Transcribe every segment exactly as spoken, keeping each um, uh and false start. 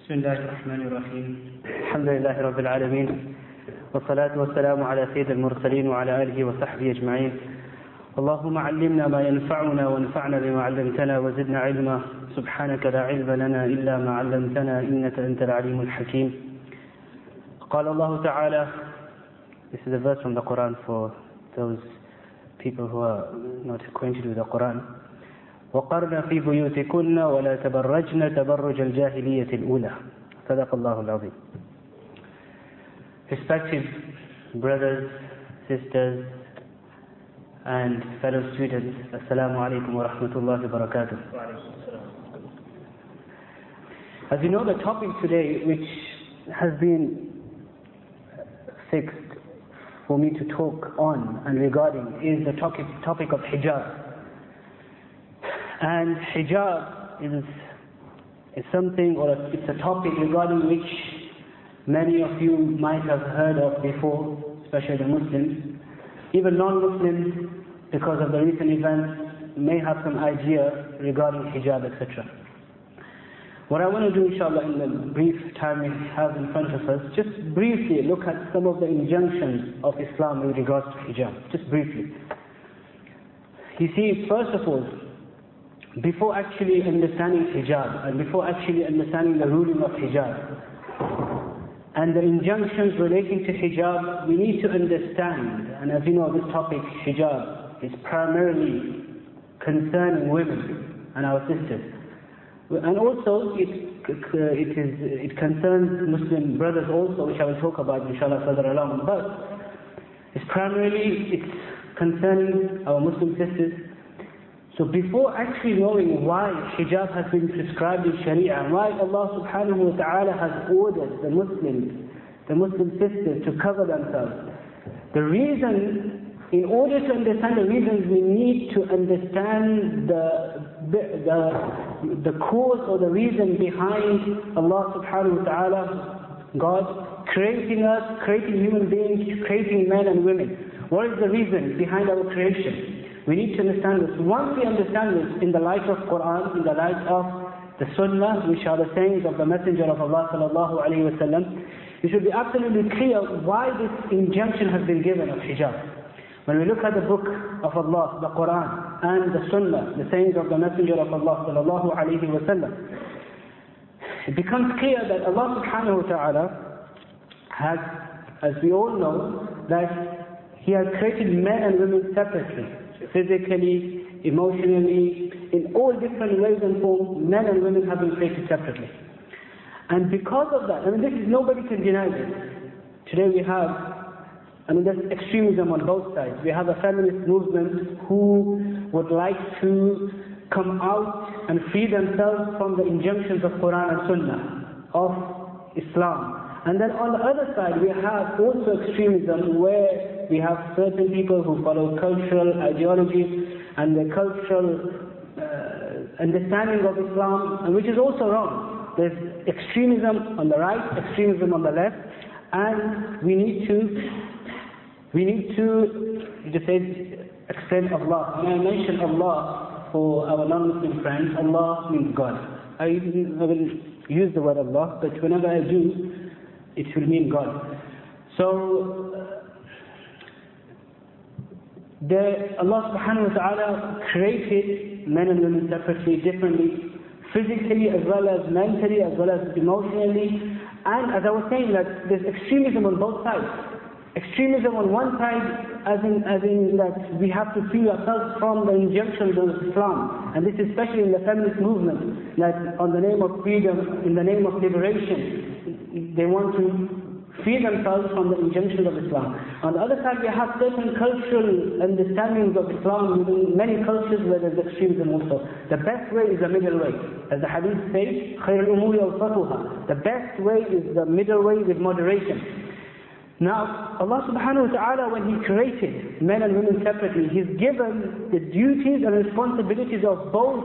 بسم الله الرحمن الرحيم الحمد لله رب العالمين والصلاة والسلام على سيد المرسلين وعلى آله وصحبه أجمعين. اللهم علمنا ما ينفعنا وانفعنا بما علمتنا وزدنا علما. سبحانك لا علم لنا إلا ما علمتنا إنك أنت العليم الحكيم. قال الله تعالى, this is a verse from the Quran for those people who are not acquainted with the Quran. وقرنا في بيوتكن ولا تبرجن تبرج الجاهلية الأولى. صدق الله العظيم. Respected brothers, sisters, and fellow students, Assalamu alaikum wa rahmatullahi wa barakatuh. As you know, the topic today, which has been fixed for me to talk on and regarding, is the topic, topic of hijab. And hijab is, is something, or it's a topic regarding which many of you might have heard of before, especially the Muslims. Even non-Muslims, because of the recent events, may have some idea regarding hijab, et cetera. What I want to do, inshallah, in the brief time we have in front of us, just briefly look at some of the injunctions of Islam with regards to hijab, just briefly. You see, first of all, before actually understanding hijab, and before actually understanding the ruling of hijab, and the injunctions relating to hijab, we need to understand, and as you know, this topic, hijab, is primarily concerning women and our sisters. And also, it, it, is, it concerns Muslim brothers also, which I will talk about inshallah further along. But it's primarily, it's concerning our Muslim sisters. So before actually knowing why hijab has been prescribed in Sharia, and why Allah subhanahu wa ta'ala has ordered the Muslims, the Muslim sisters to cover themselves, the reason, in order to understand the reasons, we need to understand the, the, the cause or the reason behind Allah subhanahu wa ta'ala, God, creating us, creating human beings, creating men and women. What is the reason behind our creation? We need to understand this. Once we understand this in the light of Quran, in the light of the Sunnah, which are the sayings of the Messenger of Allah sallallahu alaihi wasallam, it should be absolutely clear why this injunction has been given of hijab. When we look at the book of Allah, the Quran, and the Sunnah, the sayings of the Messenger of Allah sallallahu alaihi wasallam, it becomes clear that Allah subhanahu wa ta'ala has, as we all know, that He has created men and women separately. Physically, emotionally, in all different ways and forms, men and women have been created separately. And because of that, I mean, this is, nobody can deny this. Today we have, I mean, there's extremism on both sides. We have a feminist movement who would like to come out and free themselves from the injunctions of Quran and Sunnah, of Islam. And then on the other side, we have also extremism where we have certain people who follow cultural ideologies and the cultural uh, understanding of Islam, and which is also wrong. There's extremism on the right, extremism on the left, and we need to, we need to, just say, extend Allah. When I mention Allah for our non-Muslim friends, Allah means God. I, I will use the word Allah, but whenever I do, it will mean God. So, the, Allah subhanahu wa ta'ala created men and women separately, differently, physically as well as mentally, as well as emotionally. And as I was saying, that there's extremism on both sides. Extremism on one side, as in, as in that we have to free ourselves from the injunctions of Islam. And this is especially in the feminist movement, that on the name of freedom, in the name of liberation, they want to free themselves from the injunctions of Islam. On the other side, we have certain cultural understandings of Islam within many cultures where there's extremism also. The best way is the middle way. As the hadith says, خَيْرُ الْأُمُورِ أَوْسَطُهَا. The best way is the middle way with moderation. Now, Allah subhanahu wa ta'ala, when He created men and women separately, He's given the duties and responsibilities of both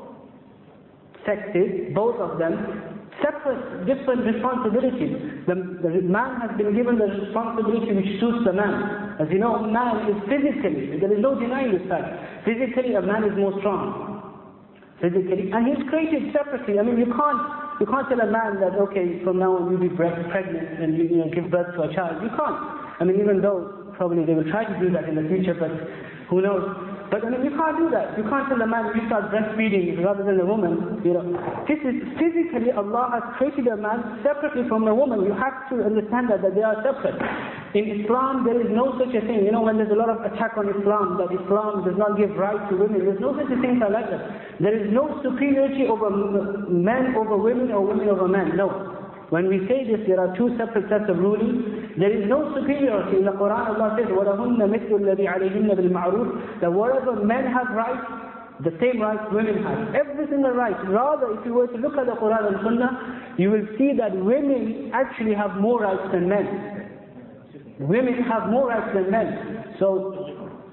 sexes, both of them, separate, different responsibilities. The, the man has been given the responsibility which suits the man. As you know, man is physically, there is no denying this fact. Physically, a man is more strong. Physically, and he's created separately. I mean, you can't, You can't tell a man that, okay, from now on you'll be pregnant and you, you know, give birth to a child. You can't. I mean, even though probably they will try to do that in the future, but who knows? But I mean, you can't do that. You can't tell a man, you start breastfeeding rather than a woman. You know, this is physically, Allah has created a man separately from a woman. You have to understand that, that they are separate. In Islam, there is no such a thing. You know, when there's a lot of attack on Islam, that Islam does not give right to women, there's no such a thing like that. There is no superiority over men over women or women over men. No. When we say this, there are two separate sets of rulings. There is no superiority. In the Quran, Allah says, وَلَهُنَّ مِثْلُ الَّذِي عَلَيْهِنَّ بِالْمَعْرُوفِ that whatever men have rights, the same rights women have. Every single right. Rather, if you were to look at the Quran and Sunnah, you will see that women actually have more rights than men. Women have more rights than men. So,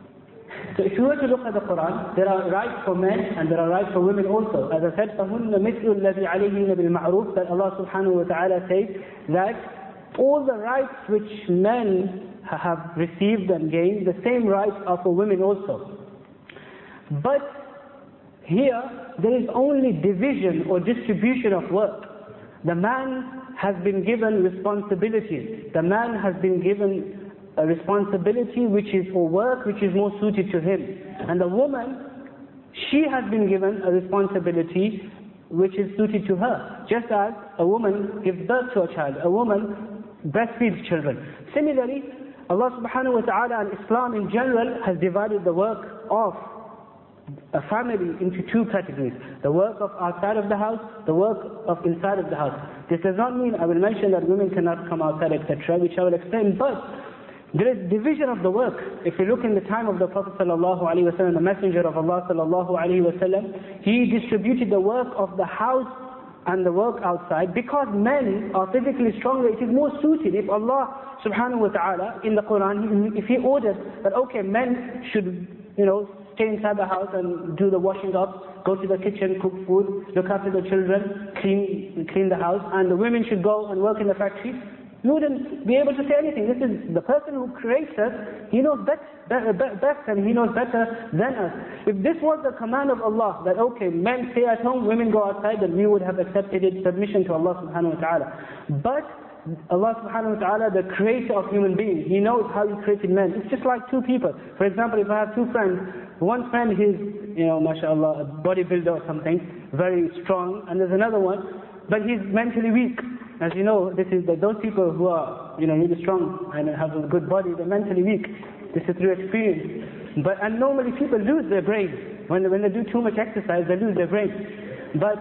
so if you were to look at the Quran, there are rights for men and there are rights for women also. As I said, فَهُنَّ مِثْلُ الَّذِي عَلَيْهِنَّ بِالْمَعْرُوفِ that Allah subhanahu wa ta'ala says that all the rights which men have received and gained, the same rights are for women also. But here, there is only division or distribution of work. The man has been given responsibilities. The man has been given a responsibility which is for work, which is more suited to him. And the woman, she has been given a responsibility which is suited to her. Just as a woman gives birth to a child, a woman breastfeeds children. Similarly, Allah subhanahu wa ta'ala and Islam in general has divided the work of a family into two categories. The work of outside of the house, the work of inside of the house. This does not mean, I will mention that women cannot come outside, et cetera, which I will explain, but there is division of the work. If you look in the time of the Prophet sallallahu alaihi wasallam, the Messenger of Allah sallallahu alaihi wasallam, he distributed the work of the house and the work outside because men are physically stronger. It is more suited if Allah subhanahu wa ta'ala in the Quran, if He ordered that okay, men should, you know, stay inside the house and do the washing up, go to the kitchen, cook food, look after the children, clean clean the house, and the women should go and work in the factory, you wouldn't be able to say anything. This is the person who creates us, he knows best, best and he knows better than us. If this was the command of Allah, that okay, men stay at home, women go outside, then we would have accepted it, submission to Allah subhanahu wa ta'ala. But Allah subhanahu wa ta'ala, the creator of human beings, He knows how He created men. It's just like two people. For example, if I have two friends, one friend is, you know, mashallah, a bodybuilder or something, very strong, and there's another one, but he's mentally weak. As you know, this is that those people who are, you know, really strong and have a good body, they're mentally weak. This is through experience. But and normally people lose their brain. When they, when they do too much exercise, they lose their brain. But,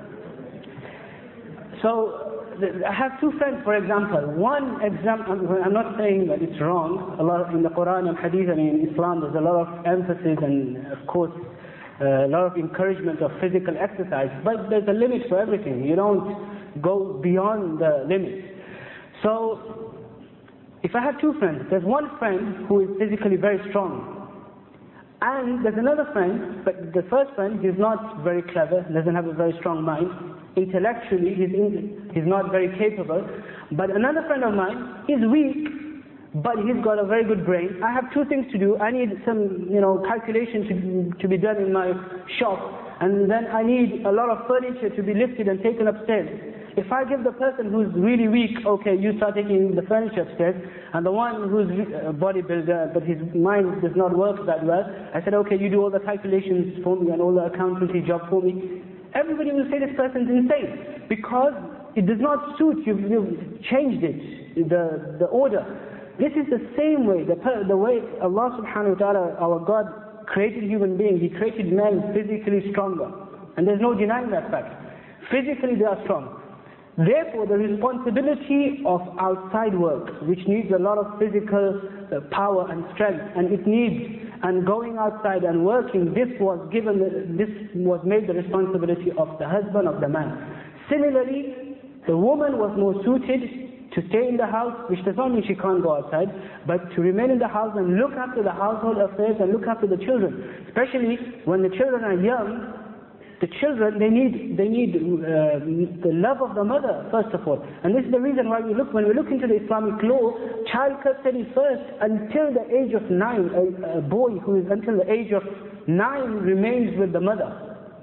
so, I have two friends, for example. One example, I'm not saying that it's wrong. Allah in the Quran and Hadith and in Islam, there's a lot of emphasis and, of course, a lot of encouragement of physical exercise. But there's a limit for everything. You don't go beyond the limit. So, if I have two friends, there's one friend who is physically very strong. And there's another friend, but the first friend, he's not very clever, doesn't have a very strong mind. Intellectually, he's, in, he's not very capable. But another friend of mine, he's weak, but he's got a very good brain. I have two things to do. I need some, you know, calculation to, to be done in my shop. And then I need a lot of furniture to be lifted and taken upstairs. If I give the person who's really weak, okay, you start taking the furniture upstairs, and the one who's a bodybuilder, but his mind does not work that well, I said, okay, you do all the calculations for me and all the accountancy job for me. Everybody will say this person's insane, because it does not suit you, you've changed it, the, the order. This is the same way, the, the way Allah subhanahu wa ta'ala, our God, created human beings. He created men physically stronger. And there's no denying that fact. Physically they are strong. Therefore, the responsibility of outside work, which needs a lot of physical uh, power and strength, and it needs, and going outside and working, this was given, this was made the responsibility of the husband, of the man. Similarly, the woman was more suited to stay in the house, which does not mean she can't go outside, but to remain in the house and look after the household affairs and look after the children. Especially when the children are young, the children, they need they need uh, the love of the mother, first of all. And this is the reason why we look, when we look into the Islamic law, child custody first until the age of nine. A, a boy who is until the age of nine remains with the mother.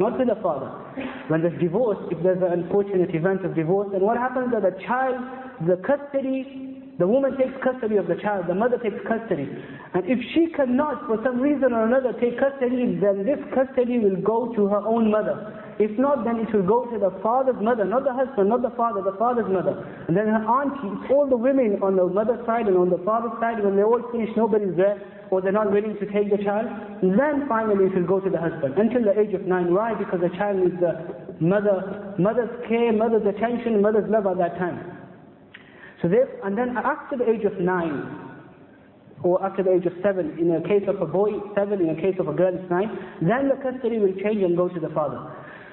not with the father. When there's divorce, if there's an unfortunate event of divorce, then what happens is that the child, the custody, the woman takes custody of the child, the mother takes custody. And if she cannot, for some reason or another, take custody, then this custody will go to her own mother. If not, then it will go to the father's mother, not the husband, not the father, the father's mother. And then her auntie, all the women on the mother's side and on the father's side, when they all finish, nobody's there, or they're not willing to take the child, then finally it will go to the husband, until the age of nine. Why? Because the child needs the mother, mother's care, mother's attention, mother's love at that time. So this, and then after the age of nine, or after the age of seven, in a case of a boy, seven, in a case of a girl, it's nine, then the custody will change and go to the father.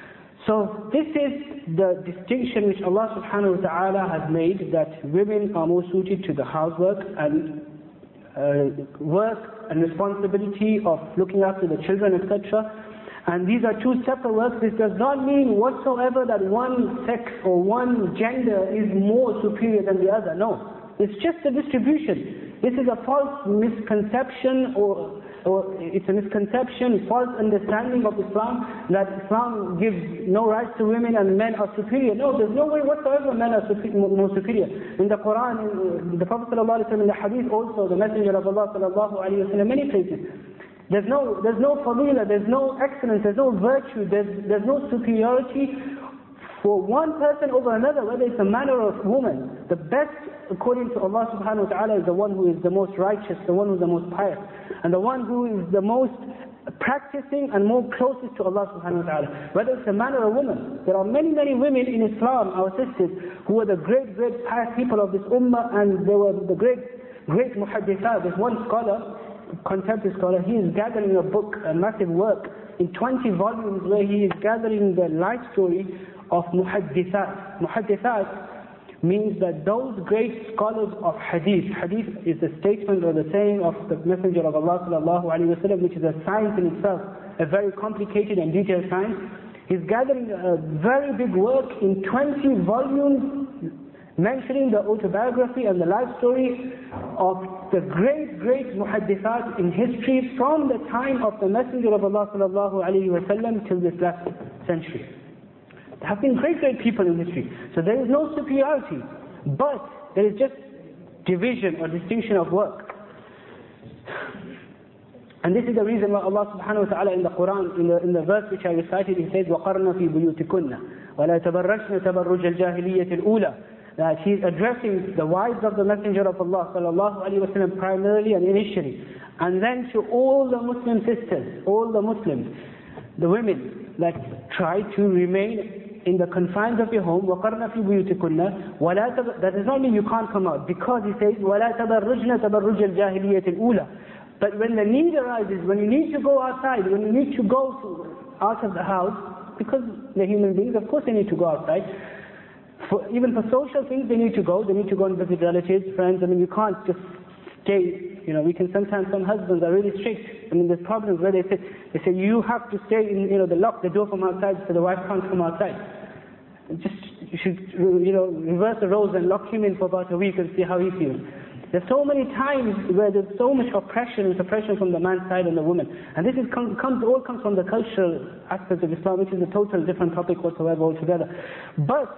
So this is the distinction which Allah subhanahu wa ta'ala has made, that women are more suited to the housework and uh, work and responsibility of looking after the children, et cetera. And these are two separate works. This does not mean whatsoever that one sex or one gender is more superior than the other. No. It's just a distribution. This is a false misconception, or, or it's a misconception, false understanding of Islam, that Islam gives no rights to women and men are superior. No, there's no way whatsoever men are more superior. In the Quran, in the Prophet ﷺ, in the Hadith also, the Messenger of Allah ﷺ, many places, There's no, there's no fadila, there's no excellence, there's no virtue, there's, there's no superiority for one person over another, whether it's a man or a woman. The best, according to Allah subhanahu wa ta'ala, is the one who is the most righteous, the one who is the most pious, and the one who is the most practicing and more closest to Allah subhanahu wa ta'ala. Whether it's a man or a woman. There are many, many women in Islam, our sisters, who are the great, great pious people of this ummah, and they were the great, great muhaddithat. There's one scholar, contemporary scholar, he is gathering a book, a massive work, in twenty volumes, where he is gathering the life story of muhaddithat. Muhaddithat means that those great scholars of hadith, hadith is the statement or the saying of the Messenger of Allah sallallahu alaihi wasallam, which is a science in itself, a very complicated and detailed science. He's gathering a very big work in twenty volumes, mentioning the autobiography and the life story of the great, great muhaddithat in history from the time of the Messenger of Allah sallallahu alaihi wasallam till this last century. There have been great, great people in history. So there is no superiority, but there is just division or distinction of work. And this is the reason why Allah subhanahu wa ta'ala in the Quran, in the, in the verse which I recited, He says, وَقَرْنَ فِي بُيُوتِكُنَّ وَلَا تَبَرَّجْنَ تَبَرُّجَ الْجَاهِلِيَّةِ الْأُولَى. That He is addressing the wives of the Messenger of Allah sallallahu alaihi wasallam primarily and initially, and then to all the Muslim sisters, all the Muslims, the women that try to remain in the confines of your home. وَقَرْنَ فِي بُيُوتِكُنَّ وَلَا تَبَرَّجْنَ. That does not mean you can't come out, because He says وَلَا تَبَرَّجْنَ تَبَرُّجَ الْجَاهِلِيَّةِ الْأُولَى. But when the need arises, when you need to go outside, when you need to go to, out of the house, because they're human beings, of course they need to go outside. For, even for social things, they need to go. They need to go and visit relatives, friends. I mean, you can't just stay. You know, we can sometimes, some husbands are really strict. I mean, there's problems where they say, they say you have to stay in, you know, they lock the door from outside so the wife can't come outside. Just, you should, you know, reverse the roles and lock him in for about a week and see how he feels. There's so many times where there's so much oppression and suppression from the man's side and the woman. And this is com comes, all comes from the cultural aspect of Islam, which is a total different topic whatsoever altogether. But,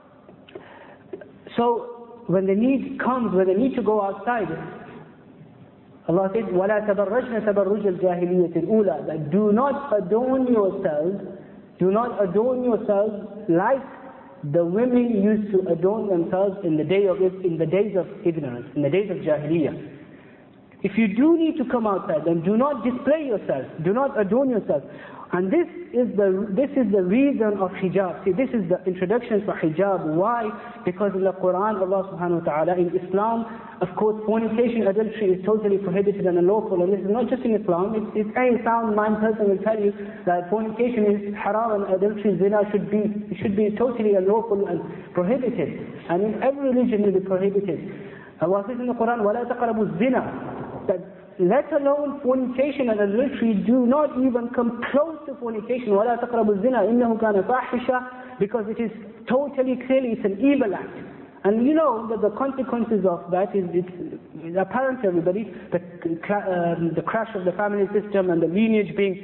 so, when the need comes, when they need to go outside, Allah says, وَلَا تَبَرَّجْنَ تَبَرُّجَ الْجَاهِلِيَّةِ الْأُولَى. That do not adorn yourselves, do not adorn yourselves like the women used to adorn themselves in the day of in the days of ignorance, in the days of Jahiliyyah. If you do need to come outside, then do not display yourself, do not adorn yourself. And this is the this is the reason of hijab. See, this is the introduction for hijab. Why? Because in the Quran, Allah subhanahu wa ta'ala, in Islam, of course, fornication, adultery is totally prohibited and unlawful. And this is not just in Islam. It's, it's any sound mind person will tell you that fornication is haram and adultery, zina should be should be totally unlawful and prohibited. And in every religion it is prohibited. Allah says in the Quran, وَلَا تَقْرَبُوا الزِّنَا. That let alone fornication and adultery, do not even come close to fornication. وَلَا تَقْرَبُوا الزِّنَا إِنَّهُ كَانَ فَاحِشًا. Because it is totally, clearly, it's an evil act. And you know that the consequences of that is, it's apparent to everybody, the, um, the crash of the family system and the lineage being,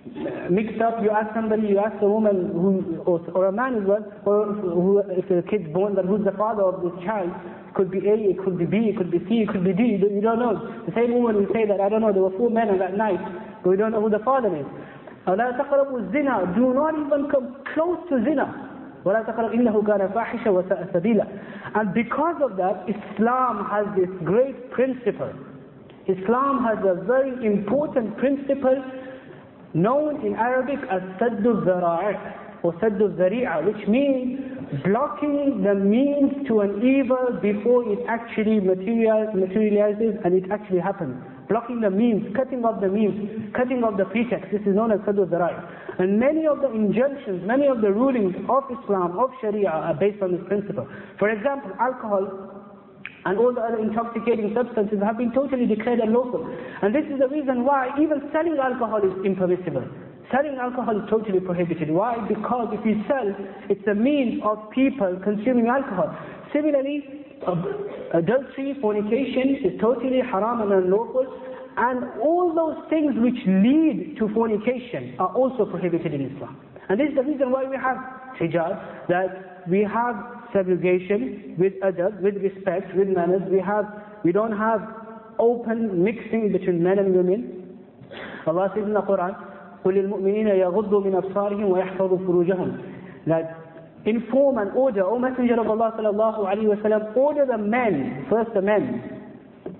mixed up, you ask somebody, you ask a woman who, or, or a man as well, or who, if the kid's born, then who's the father of this child? It could be A, it could be B, it could be C, it could be D, you don't know. The same woman will say that, I don't know, there were four men on that night, but we don't know who the father is. وَلَا تَقْرَبُوا الزِّنَا, do not even come close to zina. وَلَا تَقْرَبُوا إِنَّهُ كَانَ فَاحِشًا وَسَاءَ سَبِيلًا. And because of that, Islam has this great principle. Islam has a very important principle known in Arabic as Saddu al-Zara'i' or Saddu al-Zari'a, which means blocking the means to an evil before it actually materializes and it actually happens. Blocking the means, cutting off the means, cutting off the pretext. This is known as Saddu al-Zara'i'. And many of the injunctions, many of the rulings of Islam, of Sharia are based on this principle. For example, alcohol and all the other intoxicating substances have been totally declared unlawful. And this is the reason why even selling alcohol is impermissible. Selling alcohol is totally prohibited. Why? Because if you sell, it's a means of people consuming alcohol. Similarly, adultery, fornication is totally haram and unlawful. And all those things which lead to fornication are also prohibited in Islam. And this is the reason why we have hijab, that we have segregation with adab, with respect, with manners. We have, we don't have open mixing between men and women. Allah says in the Quran, قُلِ الْمُؤْمِنِينَ يَغُضُّوا مِنْ أَبْصَارِهِمْ وَيَحْفَظُوا فُرُوجَهُمْ. That inform and order, O Messenger of Allah sallallahu alaihi wasallam, order the men, first the men,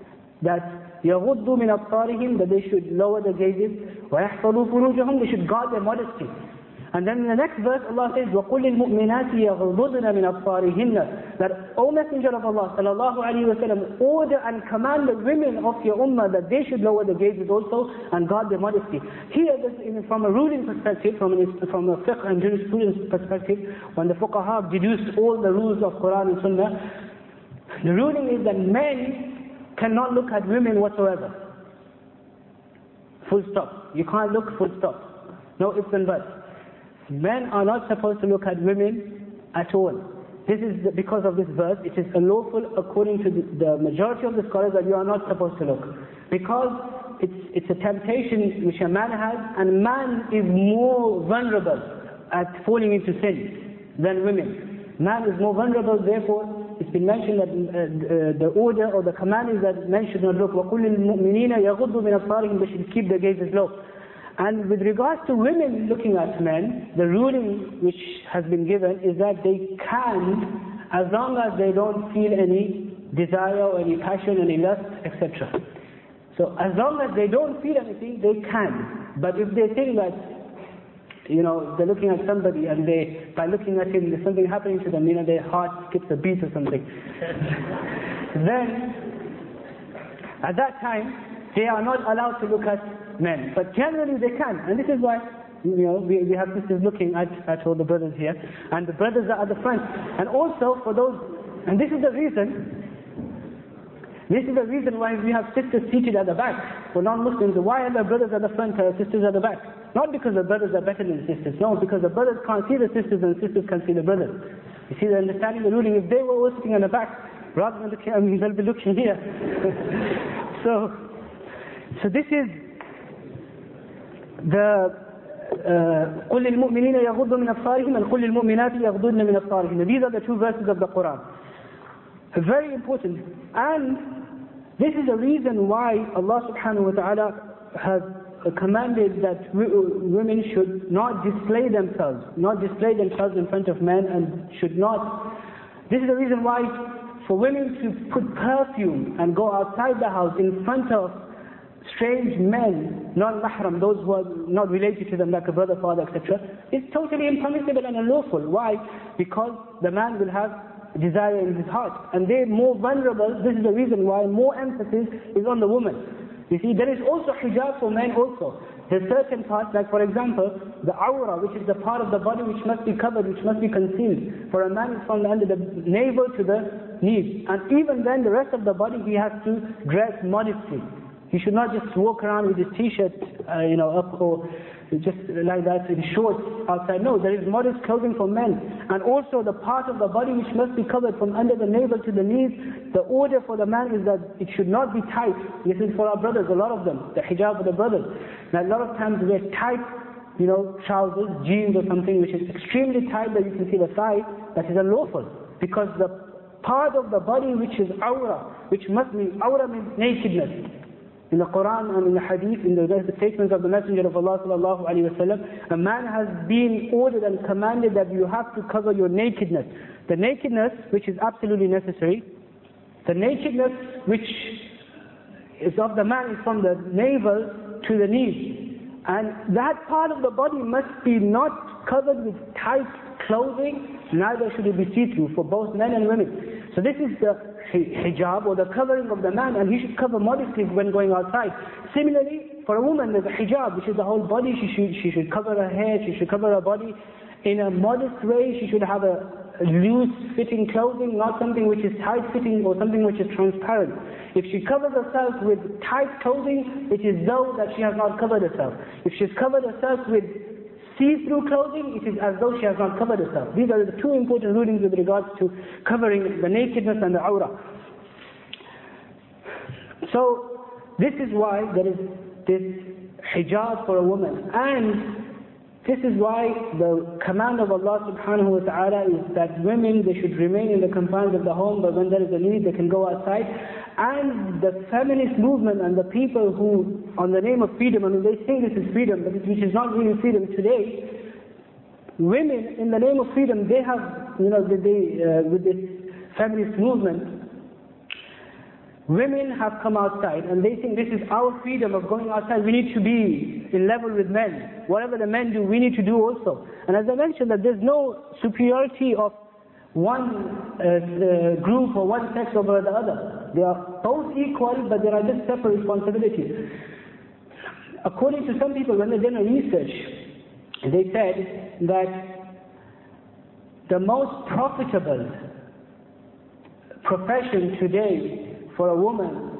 that يَغُضُّوا مِنْ أَبْصَارِهِمْ, that they should lower their gazes, وَيَحْفَظُوا فُرُوجَهُمْ, they should guard their modesty. And then in the next verse Allah says, وَقُلِ الْمُؤْمِنَاتِ يَغْضُضْنَ مِنْ أَبْصَارِهِنَّ, that O Messenger of Allah sallallahu alaihi wasallam, order and command the women of your ummah that they should lower their gazes also and guard their modesty. Here, this, from a ruling perspective, from, an, from a fiqh and jurisprudence perspective, when the fuqaha deduced all the rules of Quran and Sunnah, the ruling is that men cannot look at women whatsoever. Full stop. You can't look, full stop. No ifs and buts. Men are not supposed to look at women at all. This is the, because of this verse, it is unlawful according to the, the majority of the scholars that you are not supposed to look. Because it's, it's a temptation which a man has, and man is more vulnerable at falling into sin than women. Man is more vulnerable, therefore it's been mentioned that uh, the order or the command is that men should not look. وَقُلِ الْمُؤْمِنِينَ يَغُضُّوا مِنْ أَبْصَارِهِمْ, they should keep their gazes low. And with regards to women looking at men, the ruling which has been given is that they can, as long as they don't feel any desire or any passion, any lust, et cetera. So as long as they don't feel anything, they can. But if they think that, you know, they're looking at somebody and they, by looking at him, there's something happening to them, you know, their heart skips a beat or something, then at that time, they are not allowed to look at men, but generally they can. And this is why, you know, we, we have sisters looking at, at all the brothers here, and the brothers are at the front. And also for those, and this is the reason, this is the reason why we have sisters seated at the back. For non-Muslims, why are the brothers at the front and the sisters at the back? Not because the brothers are better than the sisters, no, because the brothers can't see the sisters and the sisters can't see the brothers. You see, they're understanding the ruling. If they were all sitting at the back, rather than looking, I mean, they'll be looking here. so, so this is the قُلِ الْمُؤْمِنِينَ يَغُضُّوا مِنْ أَبْصَارِهِمْ and قُلِ الْمُؤْمِنَاتِ يَغْضُضْنَ مِنْ أَبْصَارِهِمْ. These are the two verses of the Quran. Very important. And this is the reason why Allah subhanahu wa ta'ala has commanded that women should not display themselves, not display themselves in front of men, and should not. This is the reason why for women to put perfume and go outside the house in front of strange men, non-mahram, those who are not related to them, like a brother, father, et cetera, is totally impermissible and unlawful. Why? Because the man will have desire in his heart, and they're more vulnerable. This is the reason why more emphasis is on the woman. You see, there is also hijab for men also. There's certain parts, like for example, the awra, which is the part of the body which must be covered, which must be concealed. For a man, it's from under the navel to the knees. And even then, the rest of the body, he has to dress modestly. He should not just walk around with his t-shirt, uh, you know, up or just like that in shorts outside. No, there is modest clothing for men. And also the part of the body which must be covered from under the navel to the knees, the order for the man is that it should not be tight. This is for our brothers, a lot of them, the hijab for the brothers. Now a lot of times we're tight you know, trousers, jeans or something which is extremely tight that you can see the thigh, that is unlawful. Because the part of the body which is awra, which must be, awra means nakedness. In the Quran and in the Hadith, in the statements of the Messenger of Allah sallallahu alaihi wasallam, a man has been ordered and commanded that you have to cover your nakedness. The nakedness which is absolutely necessary, the nakedness which is of the man is from the navel to the knees. And that part of the body must be not covered with tight clothing, neither should it be see-through for both men and women. So this is the hijab or the covering of the man, and he should cover modestly when going outside. Similarly, for a woman there's a hijab, which is the whole body. She should, she should cover her hair, she should cover her body in a modest way. She should have a loose fitting clothing, not something which is tight fitting or something which is transparent. If she covers herself with tight clothing, it is though that she has not covered herself. If she's covered herself with see-through clothing, it is as though she has not covered herself. These are the two important rulings with regards to covering the nakedness and the awrah. So, this is why there is this hijab for a woman. And this is why the command of Allah subhanahu wa ta'ala is that women, they should remain in the confines of the home, but when there is a need, they can go outside. And the feminist movement and the people who, on the name of freedom, I mean, they think this is freedom, but which is not really freedom today. Women, in the name of freedom, they have, you know, they, uh, with this feminist movement, women have come outside and they think this is our freedom of going outside. We need to be in level with men. Whatever the men do, we need to do also. And as I mentioned, that there's no superiority of one uh, uh, group or one sex over the other. They are both equal, but there are just separate responsibilities. According to some people, when they did a research, they said that the most profitable profession today for a woman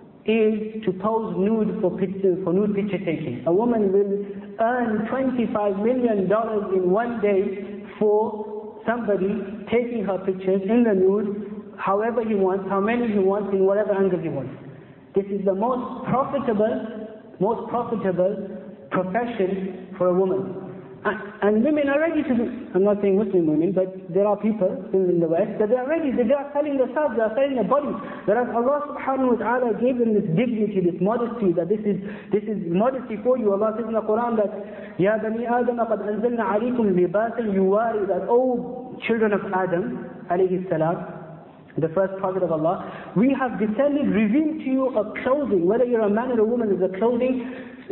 is to pose nude for picture, for nude picture taking. A woman will earn twenty-five million dollars in one day for somebody taking her pictures in the nude, however he wants, how many he wants, in whatever angle he wants. This is the most profitable, most profitable profession for a woman. And, and women are ready to do, I'm not saying Muslim women, but there are people in, in the West that they are ready, they are selling themselves, they are selling their bodies. Whereas Allah subhanahu wa ta'ala gave them this dignity, this modesty, that this is this is modesty for you. Allah says in the Quran that, Ya bani Adam qad anzalna alaykum libasan yuwari, that, oh children of Adam, alayhi salam, the first prophet of Allah, we have descended, revealed to you a clothing, whether you're a man or a woman, is a clothing.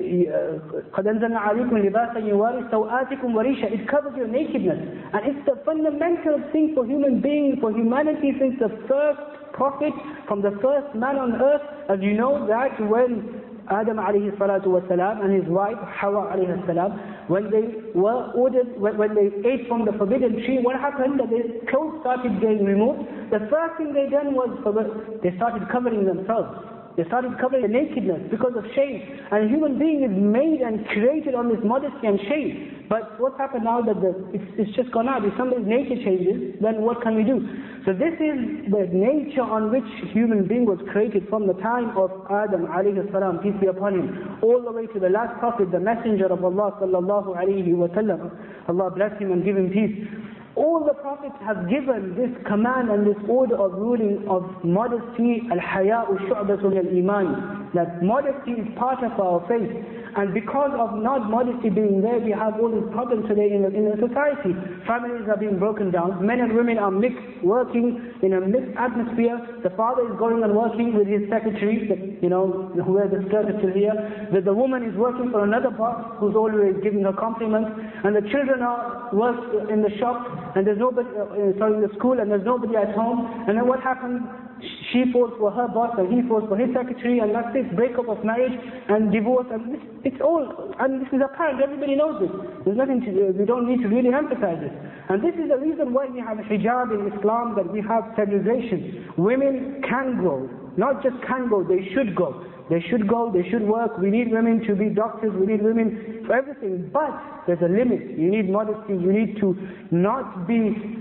قَدْ أَنزَلْنَا عَلَيْكُمْ لِبَاسًا يُوَارِي سَوْآتِكُمْ وَرِيشًا. It covers your nakedness. And it's the fundamental thing for human beings, for humanity, since the first prophet, from the first man on earth. As you know that when Adam alayhi salatu wasalam and his wife Hawa alayhi salam, when they were ordered, when, when they ate from the forbidden tree, what happened? That their clothes started getting removed. The first thing they done was, they started covering themselves. They started covering the nakedness because of shame. And a human being is made and created on this modesty and shame. But what's happened now that the, it's, it's just gone out. If somebody's nature changes, then what can we do? So this is the nature on which human being was created from the time of Adam alayhi salam, peace be upon him, all the way to the last prophet, the messenger of Allah sallallahu alayhi wa sallam. Allah bless him and give him peace. All the prophets have given this command and this order of ruling of modesty, al-haya'u shu'batun al-iman, that modesty is part of our faith. And because of not modesty being there, we have all these problems today in the, in the society. Families are being broken down. Men and women are mixed, working in a mixed atmosphere. The father is going and working with his secretary, you know, who wears the skirt is still here. The, the woman is working for another boss who's always giving her compliments. And the children are work in the shop, and there's nobody, uh, sorry, in the school, and there's nobody at home. And then what happens? She falls for her boss, and he falls for his secretary, and that's it, breakup of marriage and divorce, and this, it's all, and this is apparent, everybody knows this. There's nothing to, uh, we don't need to really emphasize this. And this is the reason why we have hijab in Islam, that we have segregation. Women can go, not just can go, they should go. They should go, they should work. We need women to be doctors, we need women for everything, but there's a limit. You need modesty, you need to not be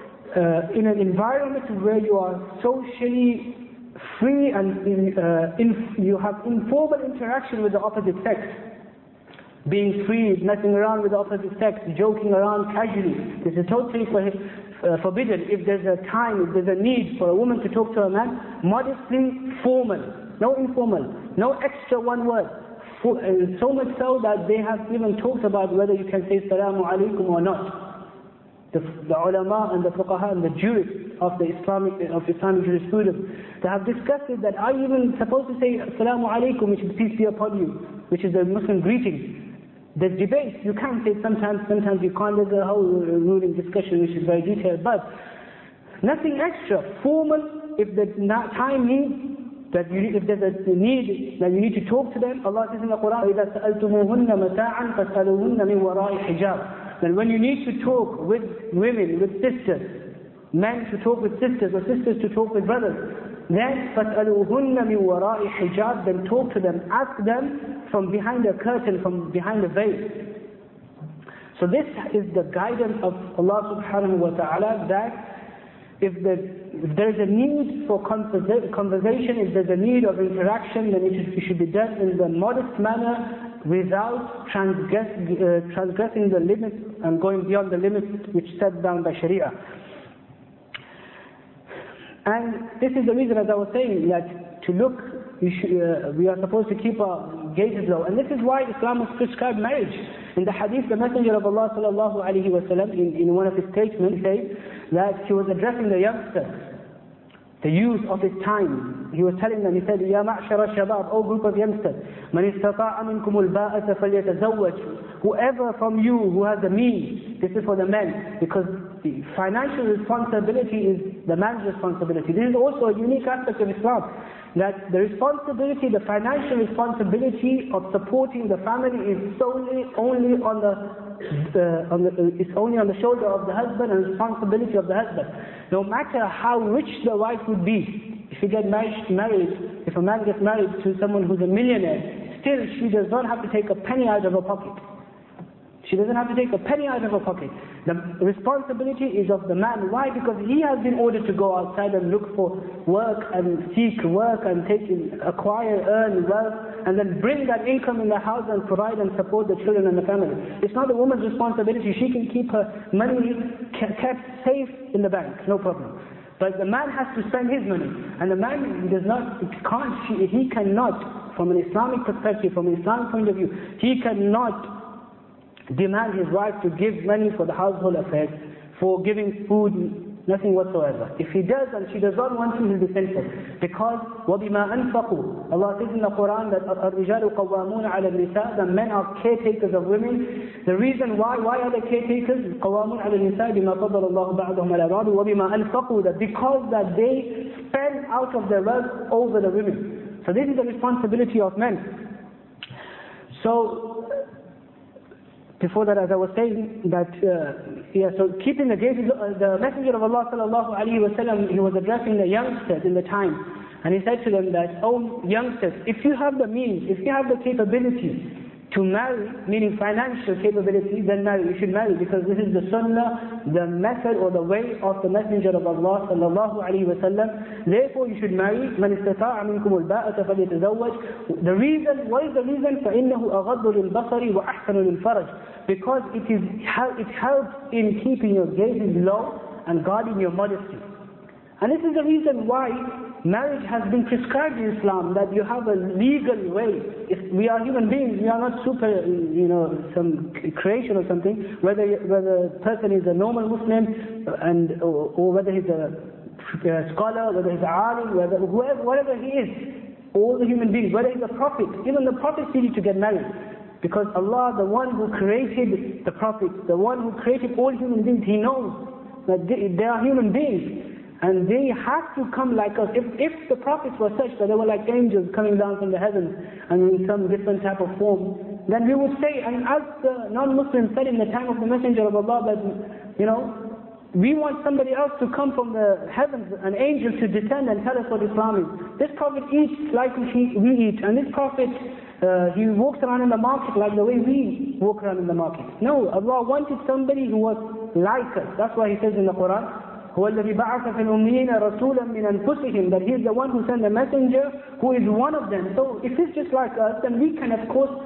Uh, in an environment where you are socially free and in, uh, in, you have informal interaction with the opposite sex. being free, messing around with the opposite sex, joking around casually. This is totally for, uh, forbidden. If there's a time, if there's a need for a woman to talk to a man, modestly formal, no informal, no extra one word. For, uh, so much so that they have even talked about whether you can say Salamu Alaikum or not. The, the ulama and the fuqaha and the jurists of the Islamic of Islamic jurisprudence, they have discussed it that are you even supposed to say Assalamu Alaikum, which is peace be upon you, which is the Muslim greeting. There's debate. You can say it sometimes, sometimes you can't. There's a whole ruling discussion which is very detailed, but nothing extra. Formal, if the time needs, that you, if there's a need that you need to talk to them, Allah says in the Quran, إِذَا سَأَلْتُمُوهُنَّ مَتَاعًا فَاسْأَلُوهُنَّ مِنْ وَرَاءِ حِجَابٍ. That when you need to talk with women, with sisters, men to talk with sisters, or sisters to talk with brothers, then فَاسْأَلُوهُنَّ مِنْ وَرَاءِ حِجَابٍ, then talk to them, ask them from behind a curtain, from behind a veil. So this is the guidance of Allah subhanahu wa ta'ala, that if, the, if there is a need for conversation, if there's a need of interaction, then it should, it should be done in the modest manner without transgress, uh, transgressing the limits and going beyond the limits which set down by Sharia. And this is the reason, as I was saying, that to look, we, should, uh, we are supposed to keep our gazes low. And this is why Islam has prescribed marriage. In the hadith, the Messenger of Allah sallallahu alaihi wasallam, in, in one of his statements, says that he was addressing the youngsters, the youth of his time. He was telling them, he said, Ya ma'shara shabab, O group of youngsters, Man istata'a minkum al-ba'ata falyatazawwaj. Whoever from you who has the means, this is for the men, because the financial responsibility is the man's responsibility. This is also a unique aspect of Islam, that the responsibility, the financial responsibility of supporting the family is solely only on the, uh, on the uh, it's only on the shoulder of the husband and responsibility of the husband. No matter how rich the wife would be, if you get married, married, if a man gets married to someone who's a millionaire, still she does not have to take a penny out of her pocket. She doesn't have to take a penny out of her pocket. The responsibility is of the man. Why? Because he has been ordered to go outside and look for work and seek work and take, acquire, earn wealth, and then bring that income in the house and provide and support the children and the family. It's not the woman's responsibility. She can keep her money kept safe in the bank, no problem. But the man has to spend his money, and the man does not, can't, he cannot, from an Islamic perspective, from an Islamic point of view, he cannot demand his wife to give money for the household affairs, for giving food, nothing whatsoever. If he does and she does not want to, he'll be sinful. Because وَبِمَا أَنفَقُوا, Allah says in the Quran that الرِّجَالُ قَوَّامُونَ عَلَى النِّسَاءِ, the men are caretakers of women. The reason why, why are they caretakers? قَوَّامُونَ عَلى النِّسَاءِ بِمَا فَضَّلَ اللَّهُ بَعْضَهُمْ عَلَى بَعْضٍ وَبِمَا أَنفَقُوا, that because that they spend out of their wealth over the women. So this is the responsibility of men. So before that, as I was saying, that uh, yeah, so keeping the gaze, uh, the Messenger of Allah sallallahu alaihi wasallam, he was addressing the youngsters in the time, and he said to them that, oh youngsters, if you have the means, if you have the capability to marry, meaning financial capability, then marry. You should marry, because this is the sunnah, the method or the way of the Messenger of Allah sallallahu alaihi wasallam. Therefore, you should marry. Man istata'a minkum al-ba'ata falyatazawwaj. The reason, what is the reason? فَإِنَّهُ أَغَضُّ لِلْبَصَرِ وَأَحْسَنُ لِلْفَرَجِ. Because it is it helps in keeping your gazes low and guarding your modesty. And this is the reason why marriage has been prescribed in Islam, that you have a legal way. If we are human beings, we are not super, you know, some creation or something. Whether whether a person is a normal Muslim, and or, or whether he's a, a scholar, whether he's a alim, whether whoever, whatever he is, all the human beings, whether he's a prophet, even the prophets need to get married. Because Allah, the one who created the prophets, the one who created all human beings, He knows that they, they are human beings. And they have to come like us. If, if the prophets were such that they were like angels coming down from the heavens and in some different type of form, then we would say, and as the non-Muslims said in the time of the Messenger of Allah, that, you know, we want somebody else to come from the heavens, an angel to descend and tell us what Islam is. This prophet eats like we eat, and this prophet, uh, he walks around in the market like the way we walk around in the market. No, Allah wanted somebody who was like us. That's why He says in the Quran, هو الذي بعث في الأميين رسولا من أنفسهم, that He is the one who sent a messenger who is one of them. So if He's just like us, then we can of course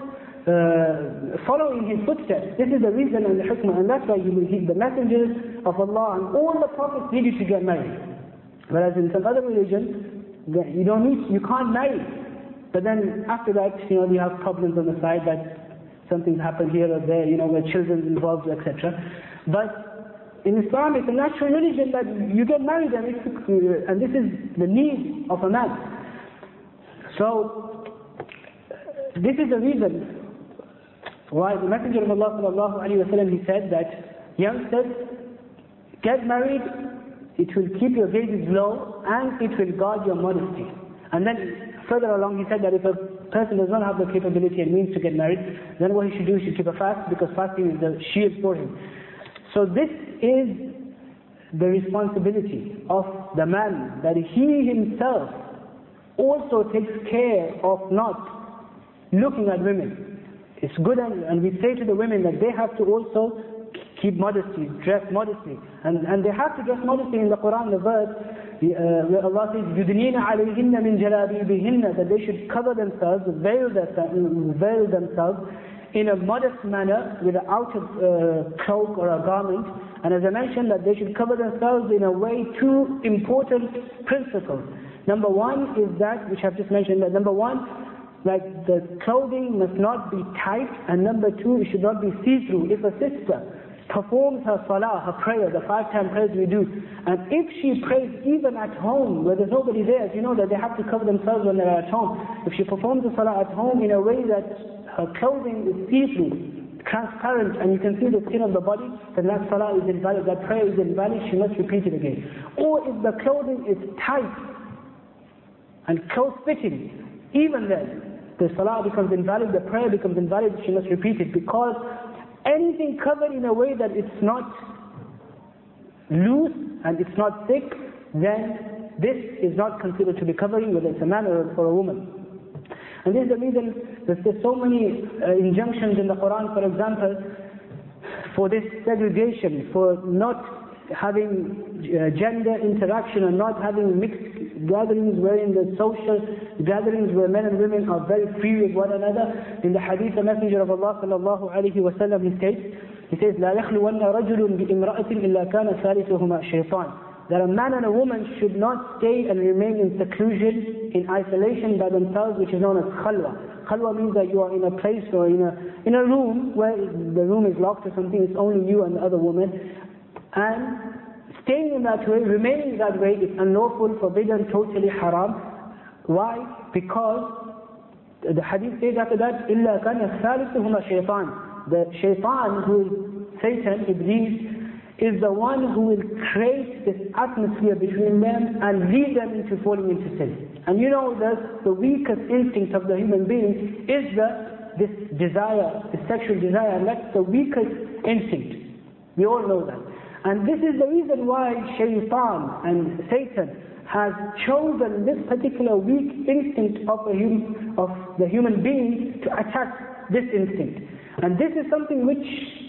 uh, follow in his footsteps. This is the reason and the hikmah, and that's why you will hear the messengers of Allah and all the prophets need you to get married. Whereas in some other religions, you don't need, you can't marry. But then after that, you know, you have problems on the side that something's happened here or there, you know, where children's involved, et cetera. But in Islam, it's a natural religion that you get married, and, it's, and this is the need of a man. So this is the reason why the Messenger of Allah sallallahu alaihi wasallam, he said that youngsters, get married, it will keep your gazes low and it will guard your modesty. And then further along he said that if a person does not have the capability and means to get married, then what he should do is he should keep a fast, because fasting is the shield for him. So this is the responsibility of the man, that he himself also takes care of not looking at women. It's good, and, and we say to the women that they have to also keep modesty, dress modestly. And, and they have to dress modestly. In the Quran, the verse, uh, where Allah says, يُدْنِينَ عَلَيْهِنَّ مِنْ جَلَابِيبِهِنَّ, that they should cover themselves, veil, their, veil themselves in a modest manner with an outer uh, cloak or a garment. And as I mentioned, that they should cover themselves in a way, two important principles. Number one is that, which I've just mentioned, that number one, like the clothing must not be tight, and number two, it should not be see-through. If a sister performs her salah, her prayer, the five-time prayers we do, and if she prays even at home, where there's nobody there, you know that they have to cover themselves when they're at home. If she performs the salah at home in a way that her clothing is see-through, transparent, and you can see the skin of the body, then that salah is invalid, that prayer is invalid, she must repeat it again. Or if the clothing is tight and close-fitting, even then, the salah becomes invalid, the prayer becomes invalid, she must repeat it, because anything covered in a way that it's not loose and it's not thick, then this is not considered to be covering, whether it's a man or, or a woman. And this is the reason that there's so many uh, injunctions in the Quran, for example, for this segregation, for not having uh, gender interaction and not having mixed gatherings, wherein the social gatherings where men and women are very free with one another. In the hadith, the Messenger of Allah sallallahu alaihi wasallam, he states, he says, لا يخلون رجل بامرأة إلا كان ثالثهما شيطان. That a man and a woman should not stay and remain in seclusion, in isolation by themselves, which is known as khalwa. Khalwa means that you are in a place or in a in a room where the room is locked or something, it's only you and the other woman. And staying in that way, remaining that way, is unlawful, forbidden, totally haram. Why? Because the hadith says after that, إِلَّا كَانَ الثَّالِثُهُمَا شَيْطَانٌ. The shaitan, who is Satan, Iblis, is the one who will create this atmosphere between them and lead them into falling into sin. And you know that the weakest instinct of the human being is the this desire, the sexual desire, and that's the weakest instinct. We all know that. And this is the reason why Shaitan and Satan has chosen this particular weak instinct of, a hum, of the human being to attack this instinct. And this is something which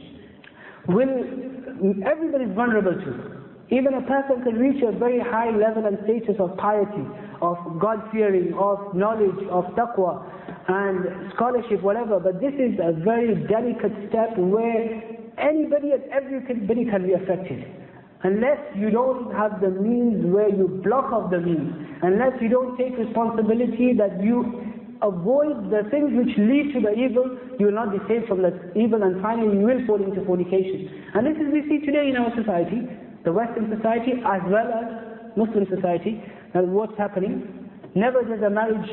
will, everybody is vulnerable to. Even a person can reach a very high level and status of piety, of God-fearing, of knowledge, of taqwa, and scholarship, whatever. But this is a very delicate step where anybody and everybody can be affected. Unless you don't have the means where you block off the means, unless you don't take responsibility that you avoid the things which lead to the evil, you will not be saved from the evil, and finally you will fall into fornication. And this is we see today in our society, the Western society as well as Muslim society. And what's happening? Never does a marriage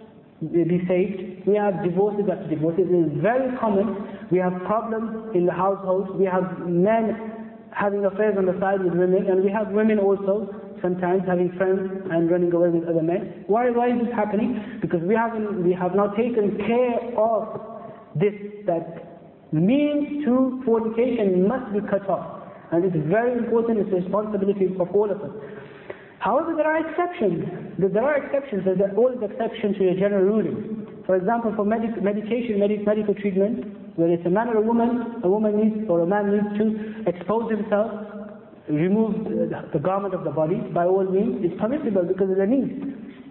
be saved. We have divorces after divorces. It is very common. We have problems in the households. We have men having affairs on the side with women, and we have women also sometimes having friends and running away with other men. Why, why is this happening? Because we haven't, we have not taken care of this, that means to fornication must be cut off. And it's very important, it's a responsibility of all of us. However, there are exceptions. There are exceptions. There's always exceptions to a general ruling. For example, for medic medication, medic medical treatment, whether it's a man or a woman, a woman needs, or a man needs to expose himself, remove the garment of the body, by all means, it's permissible because of the need.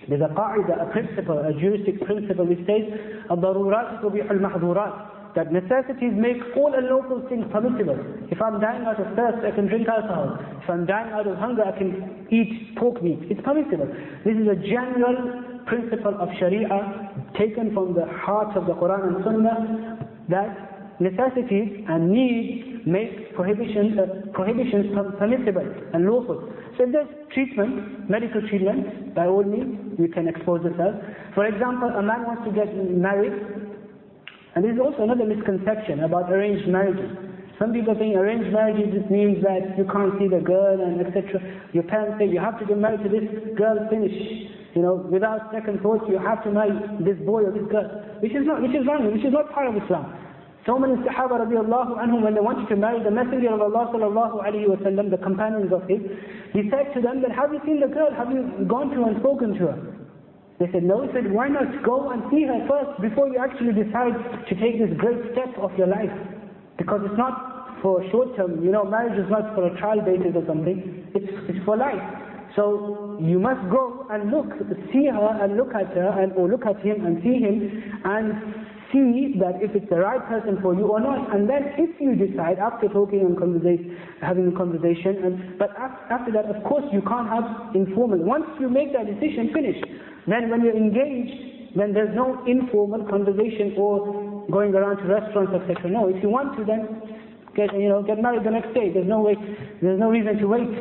There's a qaida, a principle, a juristic principle which says, الضرورات تبيح المحظورات, that necessities make all unlawful things permissible. If I'm dying out of thirst, I can drink alcohol. If I'm dying out of hunger, I can eat pork meat. It's permissible. This is a general principle of Sharia taken from the heart of the Quran and Sunnah, that necessities and needs make prohibitions, uh, prohibitions permissible and lawful. So if there's treatment, medical treatment, by all means, you can expose yourself. For example, a man wants to get married, and there is also another misconception about arranged marriages. Some people think arranged marriages just means that you can't see the girl and et cetera. Your parents say you have to get married to this girl, finish. You know, without second thoughts, you have to marry this boy or this girl. Which is not, which is wrong, which is not part of Islam. So many Sahaba radiallahu anhum, when they wanted to marry the Messenger of Allah sallallahu alayhi wa sallam, the companions of his, he said to them that, have you seen the girl? Have you gone to her and spoken to her? They said, no. He said, why not go and see her first before you actually decide to take this great step of your life? Because it's not for short term, you know, marriage is not for a trial basis or something, it's, it's for life. So you must go and look, see her and look at her, and or look at him and see him, and see that if it's the right person for you or not. And then if you decide, after talking and conversation, having a conversation, and but after that, of course, you can't have informal. Once you make that decision, finish. Then when you're engaged, then there's no informal conversation or going around to restaurants, et cetera. No, if you want to, then get you know get married the next day. There's no way, there's no reason to wait.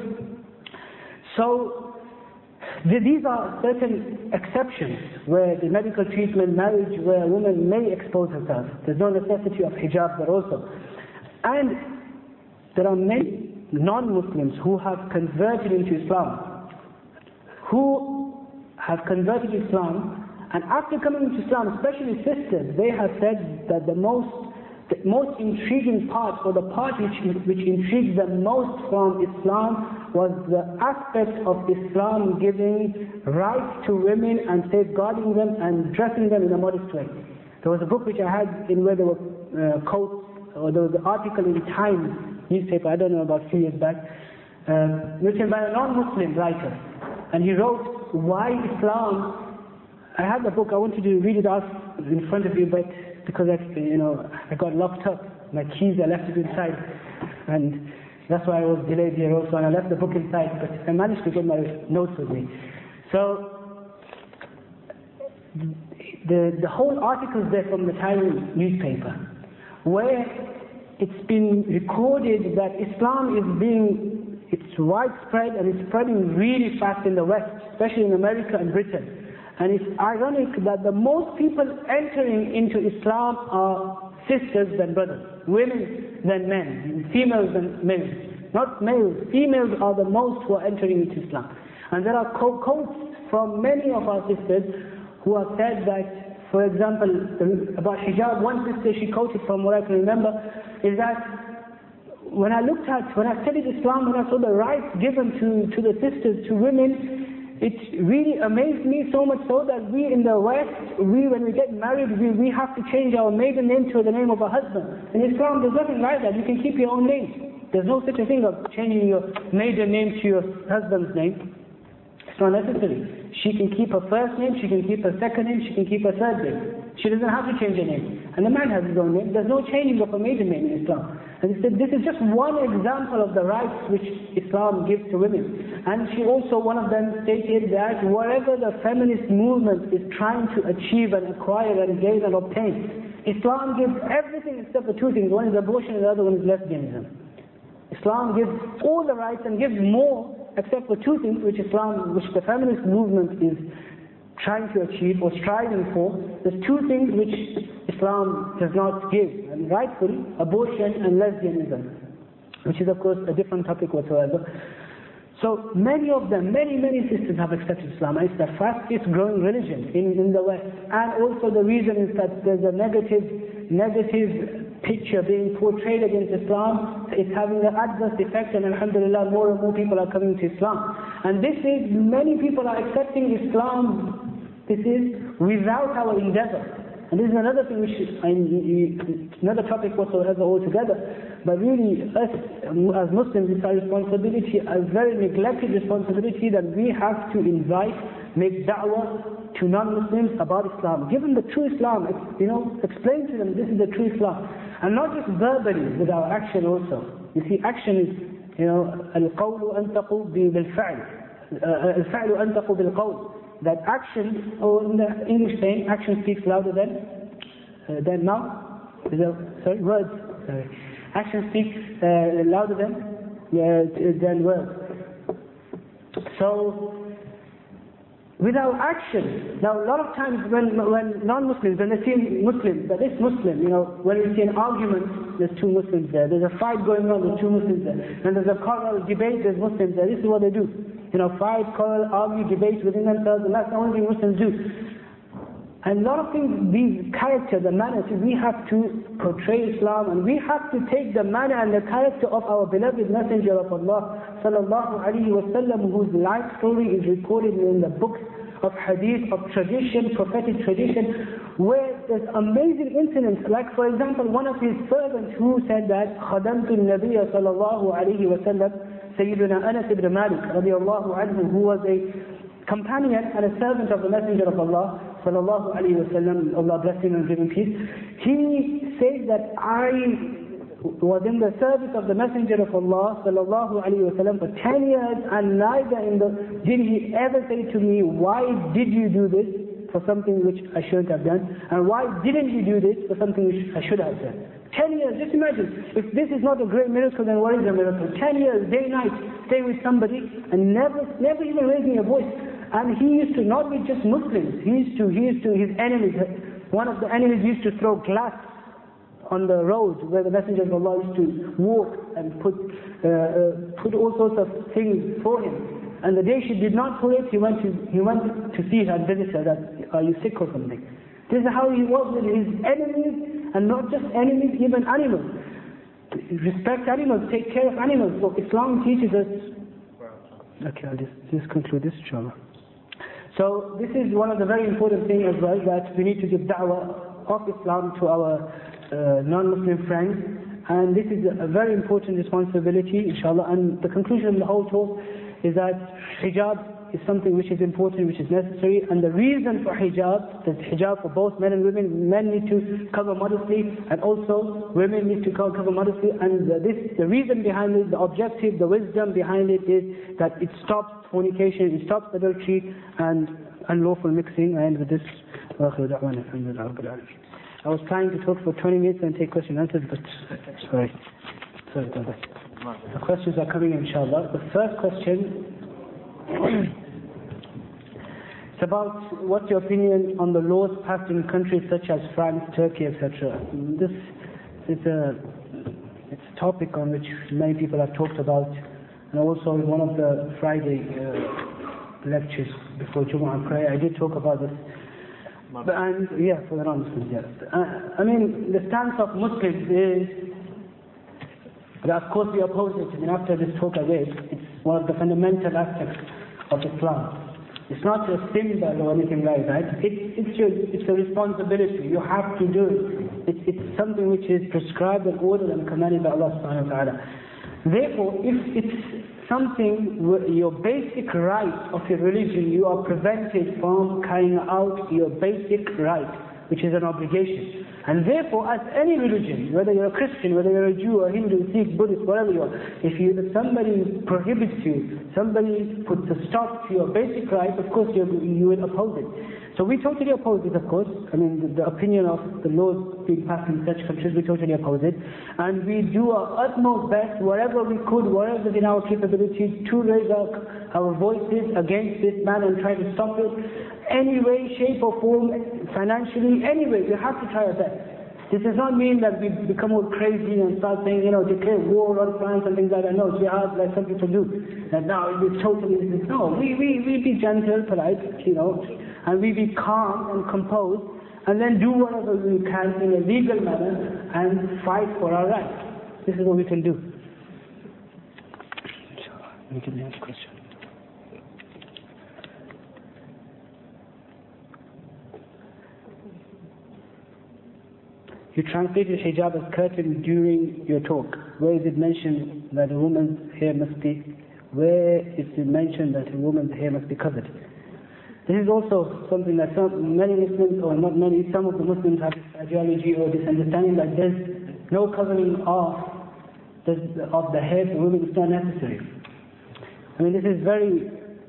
So these are certain exceptions where the medical treatment, marriage, where a woman may expose herself. There's no necessity of hijab there also. And there are many non-Muslims who have converted into Islam, who have converted to Islam, and after coming into Islam, especially sisters, they have said that the most the most intriguing part, or the part which, which intrigued them most from Islam, was the aspect of Islam giving rights to women and safeguarding them and dressing them in a modest way. There was a book which I had in where there were uh, quotes, or there was an article in Times newspaper, I don't know, about a few years back, uh, written by a non-Muslim writer. And he wrote, why Islam, I had the book, I wanted to read it out in front of you, but because I, you know, I got locked up, my keys, I left it inside, and that's why I was delayed here also, and I left the book inside, but I managed to get my notes with me. So, the, the whole article is there from the Times newspaper, where it's been recorded that Islam is being, it's widespread and it's spreading really fast in the West, especially in America and Britain. And it's ironic that the most people entering into Islam are sisters than brothers, women than men, females than males. Not males, females are the most who are entering into Islam. And there are quotes from many of our sisters who have said that, for example, about hijab, one sister she quoted from what I can remember, is that when I looked at, when I studied Islam, when I saw the rights given to, to the sisters, to women, it really amazed me so much so that we in the West, we when we get married, we, we have to change our maiden name to the name of a husband. In Islam, there's nothing like that. You can keep your own name. There's no such a thing of changing your maiden name to your husband's name. It's not necessary. She can keep her first name, she can keep her second name, she can keep her third name. She doesn't have to change her name. And the man has his own name. There's no changing of a maiden name in Islam. And he said, this is just one example of the rights which Islam gives to women. And she also, one of them stated that whatever the feminist movement is trying to achieve and acquire and gain and obtain, Islam gives everything except for two things. One is abortion and the other one is lesbianism. Islam gives all the rights and gives more except for two things which Islam, which the feminist movement is trying to achieve or striving for. There's two things which Islam does not give, and rightfully, abortion and lesbianism, which is of course a different topic whatsoever. So many of them, many, many sisters have accepted Islam. It's the fastest growing religion in, in the West. And also the reason is that there's a negative, negative picture being portrayed against Islam. It's having an adverse effect, and alhamdulillah, more and more people are coming to Islam. And this is, many people are accepting Islam, this is without our endeavor. And this is another thing which, I, another topic whatsoever altogether. But really, us as Muslims, it's our responsibility, a very neglected responsibility, that we have to invite make da'wah to non-Muslims about Islam. Give them the true Islam, you know, explain to them this is the true Islam. And not just verbally, with our action also. You see, action is, you know, القول أنطق بالفعل, الفعل أنطق بالقول. That action, or in the English saying, action speaks louder than uh, than mouth. Is that, sorry, words. Sorry. Action speaks uh, louder than uh, than words. So, with our action, now a lot of times when when non-Muslims, when they see Muslims, that this Muslim, you know, when we see an argument, there's two Muslims there. There's a fight going on, there's two Muslims there. And there's a quarrel, debate, there's Muslims there. This is what they do. You know, fight, quarrel, argue, debate within themselves, and that's the only thing Muslims do. And a lot of things, these characters, the manners, we have to portray Islam, and we have to take the manner and the character of our beloved Messenger of Allah, sallallahu alaihi wasallam, whose life story is recorded in the books of hadith, of tradition, prophetic tradition, where there's amazing incidents. Like, for example, one of his servants who said that, خَدَمْتُ النَّبِيَّ صلى الله عليه وسلم, Sayyidina Anas ibn Malik radiallahu anhu, who was a companion and a servant of the Messenger of Allah sallallahu alayhi wa sallam, Allah bless him and give him peace. He says that I was in the service of the Messenger of Allah sallallahu alayhi wa sallam for ten years, and neither in the, did he ever say to me, why did you do this for something which I shouldn't have done, and why didn't you do this for something which I should have done. Ten years, just imagine, if this is not a great miracle, then what is a miracle? Ten years, day and night, stay with somebody, and never, never even raising a voice. And he used to, not with just Muslims, he used to, he used to, his enemies, one of the enemies used to throw glass on the road where the Messenger of Allah used to walk and put, uh, uh, put all sorts of things for him. And the day she did not put it, he went to, he went to see her and visit her, that, are you sick or something? This is how he was with his enemies, and not just enemies, even animals. Respect animals, take care of animals. So Islam teaches us. Okay, I'll just, just conclude this, inshallah. So this is one of the very important things as well, that we need to give da'wah of Islam to our uh, non-Muslim friends. And this is a very important responsibility, inshallah. And the conclusion of the whole talk is that hijab is something which is important, which is necessary. And the reason for hijab, that hijab for both men and women, men need to cover modestly, and also women need to cover modestly. And this, the reason behind it, the objective, the wisdom behind it is that it stops fornication, it stops adultery and unlawful mixing. And with this, I was trying to talk for twenty minutes and take question and answers, but sorry. Sorry about that. The questions are coming, inshallah. The first question, it's about what's your opinion on the laws passed in countries such as France, Turkey, et cetera. This is a, it's a topic on which many people have talked about, and also in one of the Friday uh, lectures before Jumu'ah prayer, I did talk about this. But, and yeah, for the non-Muslims, yes. Uh, I mean, the stance of Muslims is, but of course we oppose it. I mean, after this talk I gave, it's one of the fundamental aspects of Islam. It's not a symbol or anything like that. It's, it's, your, it's a responsibility. You have to do it. It's, it's something which is prescribed and ordered and commanded by Allah subhanahu wa ta'ala. Therefore, if it's something, your basic right of your religion, you are prevented from carrying out your basic right, which is an obligation. And therefore, as any religion, whether you're a Christian, whether you're a Jew or Hindu, Sikh, Buddhist, whatever you are, if, you, if somebody prohibits you, somebody puts a stop to your basic rights, of course you, you will oppose it. So we totally oppose it, of course. I mean, the, the opinion of the laws being passed in such countries, we totally oppose it. And we do our utmost best, wherever we could, wherever in our capability, to raise our, our voices against this man and try to stop it. Any way, shape or form, financially, anyway, we have to try our best. This does not mean that we become all crazy and start saying, you know, declare war on France and things like that. No, jihad, like some people do. That now it is totally, no, we, we, we be gentle, polite, you know, and we be calm and composed, and then do whatever we can in a legal manner and fight for our rights. This is what we can do. We can ask a question. You translated hijab as curtain during your talk. Where is it mentioned that a woman's hair must be? Where is it mentioned that a woman's hair must be covered? This is also something that some, many Muslims, or not many, some of the Muslims have this ideology or this understanding that there's no covering of the, of the head for women is not necessary. I mean, this is very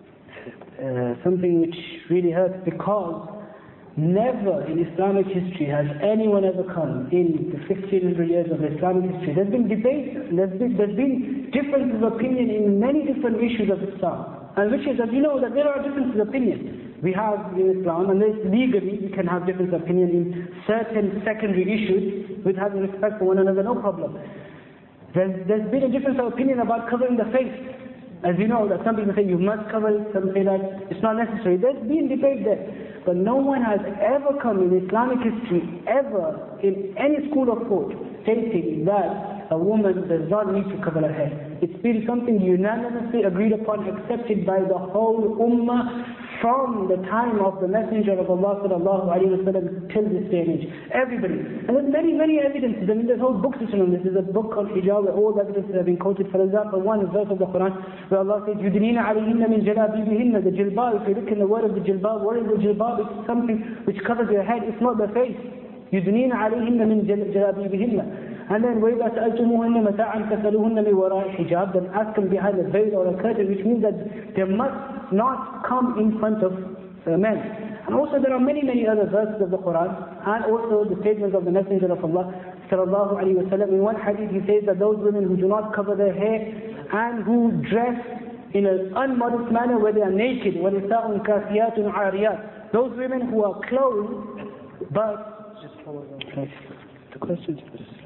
uh, something which really hurts, because never in Islamic history has anyone ever come in the fifteen hundred years of Islamic history. There's been debates, there's been, there's been differences of opinion in many different issues of Islam. And which is that you know that there are differences of opinion. We have in Islam, and legally we can have difference of opinion in certain secondary issues with having respect for one another, no problem. There's, there's been a difference of opinion about covering the face. As you know, that some people say you must cover it, some say that it's not necessary. There's been debate there. But no one has ever come in Islamic history, ever, in any school of thought, stating that a woman does not need to cover her head. It's been something unanimously agreed upon, accepted by the whole ummah from the time of the Messenger of Allah sallallahu alaihi wasallam till this day and age. Everybody. And there's many, many evidences. I mean, there's whole books written on this. There's a book called Hijab where all the evidences have been quoted. For example, one verse of the Quran where Allah says, يُدْنِينَ عَلَيْهِنَّ مِنْ جَلَابِيبِهِنَّ. The jilbab, if you look in the word of the jilbab, what is the jilbab? It's something which covers your head. It's not the face. يُدْنِينَ عَلَيْهِنَّ مِنْ جَلَابِيبِهِنَّ. And then وَإِذَا سَأَلْتُمُوهُنَّ مَتَاعًا فَسَلُوهُنَّ مِنْ وَرَاءِ حِجَابٍ. Then ask them behind a veil or a curtain, which means that they must not come in front of uh, men. And also there are many, many other verses of the Quran, and also the statements of the Messenger of Allah sallallahu alaihi wasallam. In one hadith he says that those women who do not cover their hair and who dress in an unmodest manner where they are naked, وَنِسَاءٌ كَاسِيَاتٌ عَارِيَاتٌ. Those women who are clothed, but just follow them. The questions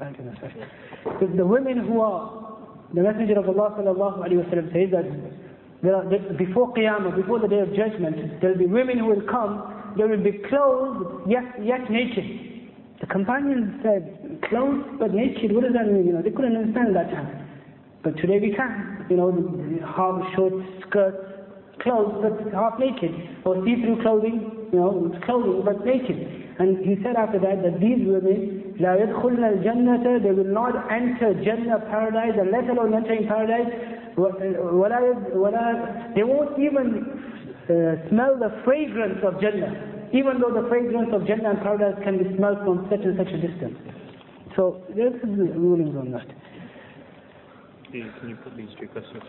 the, the women who are, the Messenger of Allah sallallahu alaihi wasallam says that there are, before Qiyamah, before the day of judgment, there will be women who will come, they will be clothed yet, yet naked. The companions said, clothed but naked, what does that mean? You know, they couldn't understand that time. But today we can, you know, half short skirts, clothes but half naked, or see-through clothing, you know, clothing but naked. And he said after that that these women, لا يدخلن الجنة, they will not enter Jannah, paradise, and let alone entering paradise. ولا, ولا, they won't even uh, smell the fragrance of Jannah, even though the fragrance of Jannah and paradise can be smelled from such and such a distance. So this is the rulings on that. Please, can you put these three questions?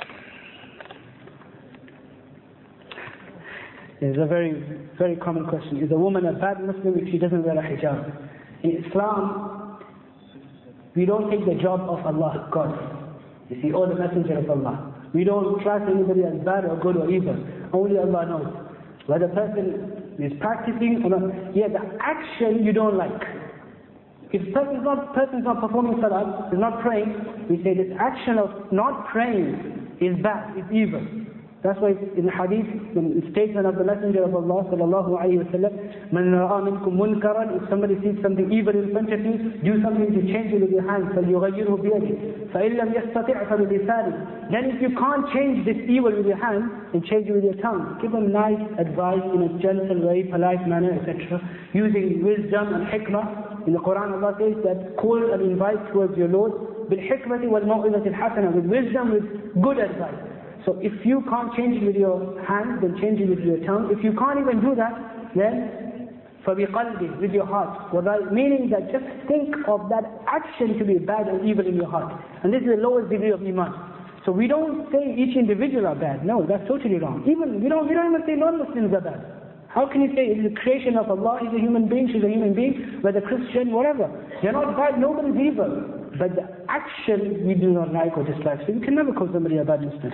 It's a very, very common question. Is a woman a bad Muslim if she doesn't wear a hijab? In Islam, we don't take the job of Allah, God. You see, or the Messenger of Allah. We don't class anybody as bad or good or evil. Only Allah knows. Whether the person is practicing or not. Yeah, the action you don't like. If the person is not, person is not performing salat, is not praying, we say this action of not praying is bad, it's evil. That's why in the hadith, in the statement of the Messenger of Allah sallallahu alayhi wa sallam, مَنْ رَأَى مِنْكُمْ مُنْكَرًا, if somebody sees something evil in front of you, do something to change it with your hands. فَلْيُغَيِّرْهُ بِيَدِهِ فَإِنْ لَمْ يَسْتَطِعْ فَبِلِسَانِهِ. Then if you can't change this evil with your hands, then change it with your tongue. Give them nice advice in a gentle way, polite manner, et cetera. Using wisdom and hikmah. In the Quran Allah says that call and invite towards your Lord بِالْحِكْمَةِ وَالْمَوْعِظَةِ الْحَسَنَةِ, with wisdom, with good advice. So if you can't change it with your hands, then change it with your tongue. If you can't even do that, then فَبِقَلْبِ, with your heart. Meaning that just think of that action to be bad and evil in your heart. And this is the lowest degree of iman. So we don't say each individual are bad. No, that's totally wrong. Even we don't we don't even say non-Muslims are bad. How can you say it's a creation of Allah, he's a human being, she's a human being, whether Christian, whatever. They're not bad, nobody's evil. But the action we do not like or dislike. So you can never call somebody a bad Muslim.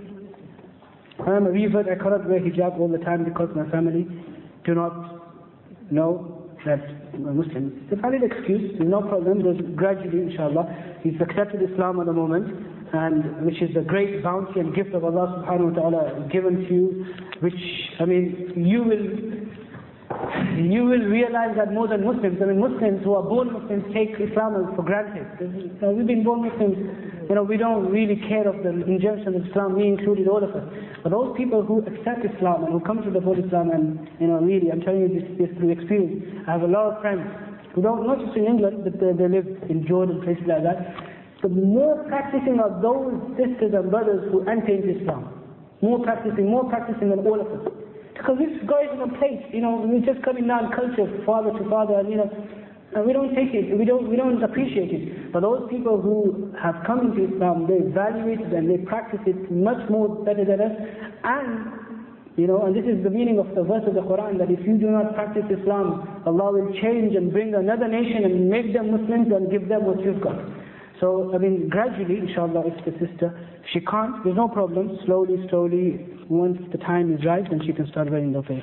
I am a revert, I cannot wear hijab all the time because my family do not know that I'm a Muslim. It's a valid excuse, there's no problem. There's gradually, inshallah, he's accepted Islam at the moment, and which is the great bounty and gift of Allah subhanahu wa ta'ala given to you, which, I mean, you will you will realize that more than Muslims, I mean Muslims who are born Muslims take Islam for granted. You know, we've been born Muslims, you know, we don't really care of the injunction of Islam, me included, all of us. But those people who accept Islam and who come to the Holy Islam, and you know, really, I'm telling you this, this through experience. I have a lot of friends who don't, not just in England, but they, they live in Jordan, places like that. The more practicing are those sisters and brothers who enter into Islam. More practicing, more practicing than all of us. because this guy is on a plate, you know, we're just coming down culture, father to father, and you know, and we don't take it, we don't, we don't appreciate it. But those people who have come into Islam, they value it and they practice it much more better than us. And, you know, and this is the meaning of the verse of the Quran, that if you do not practice Islam, Allah will change and bring another nation and make them Muslims and give them what you've got. So, I mean, gradually, inshallah, if the sister, if she can't, there's no problem, slowly, slowly, once the time is right, then she can start wearing the veil.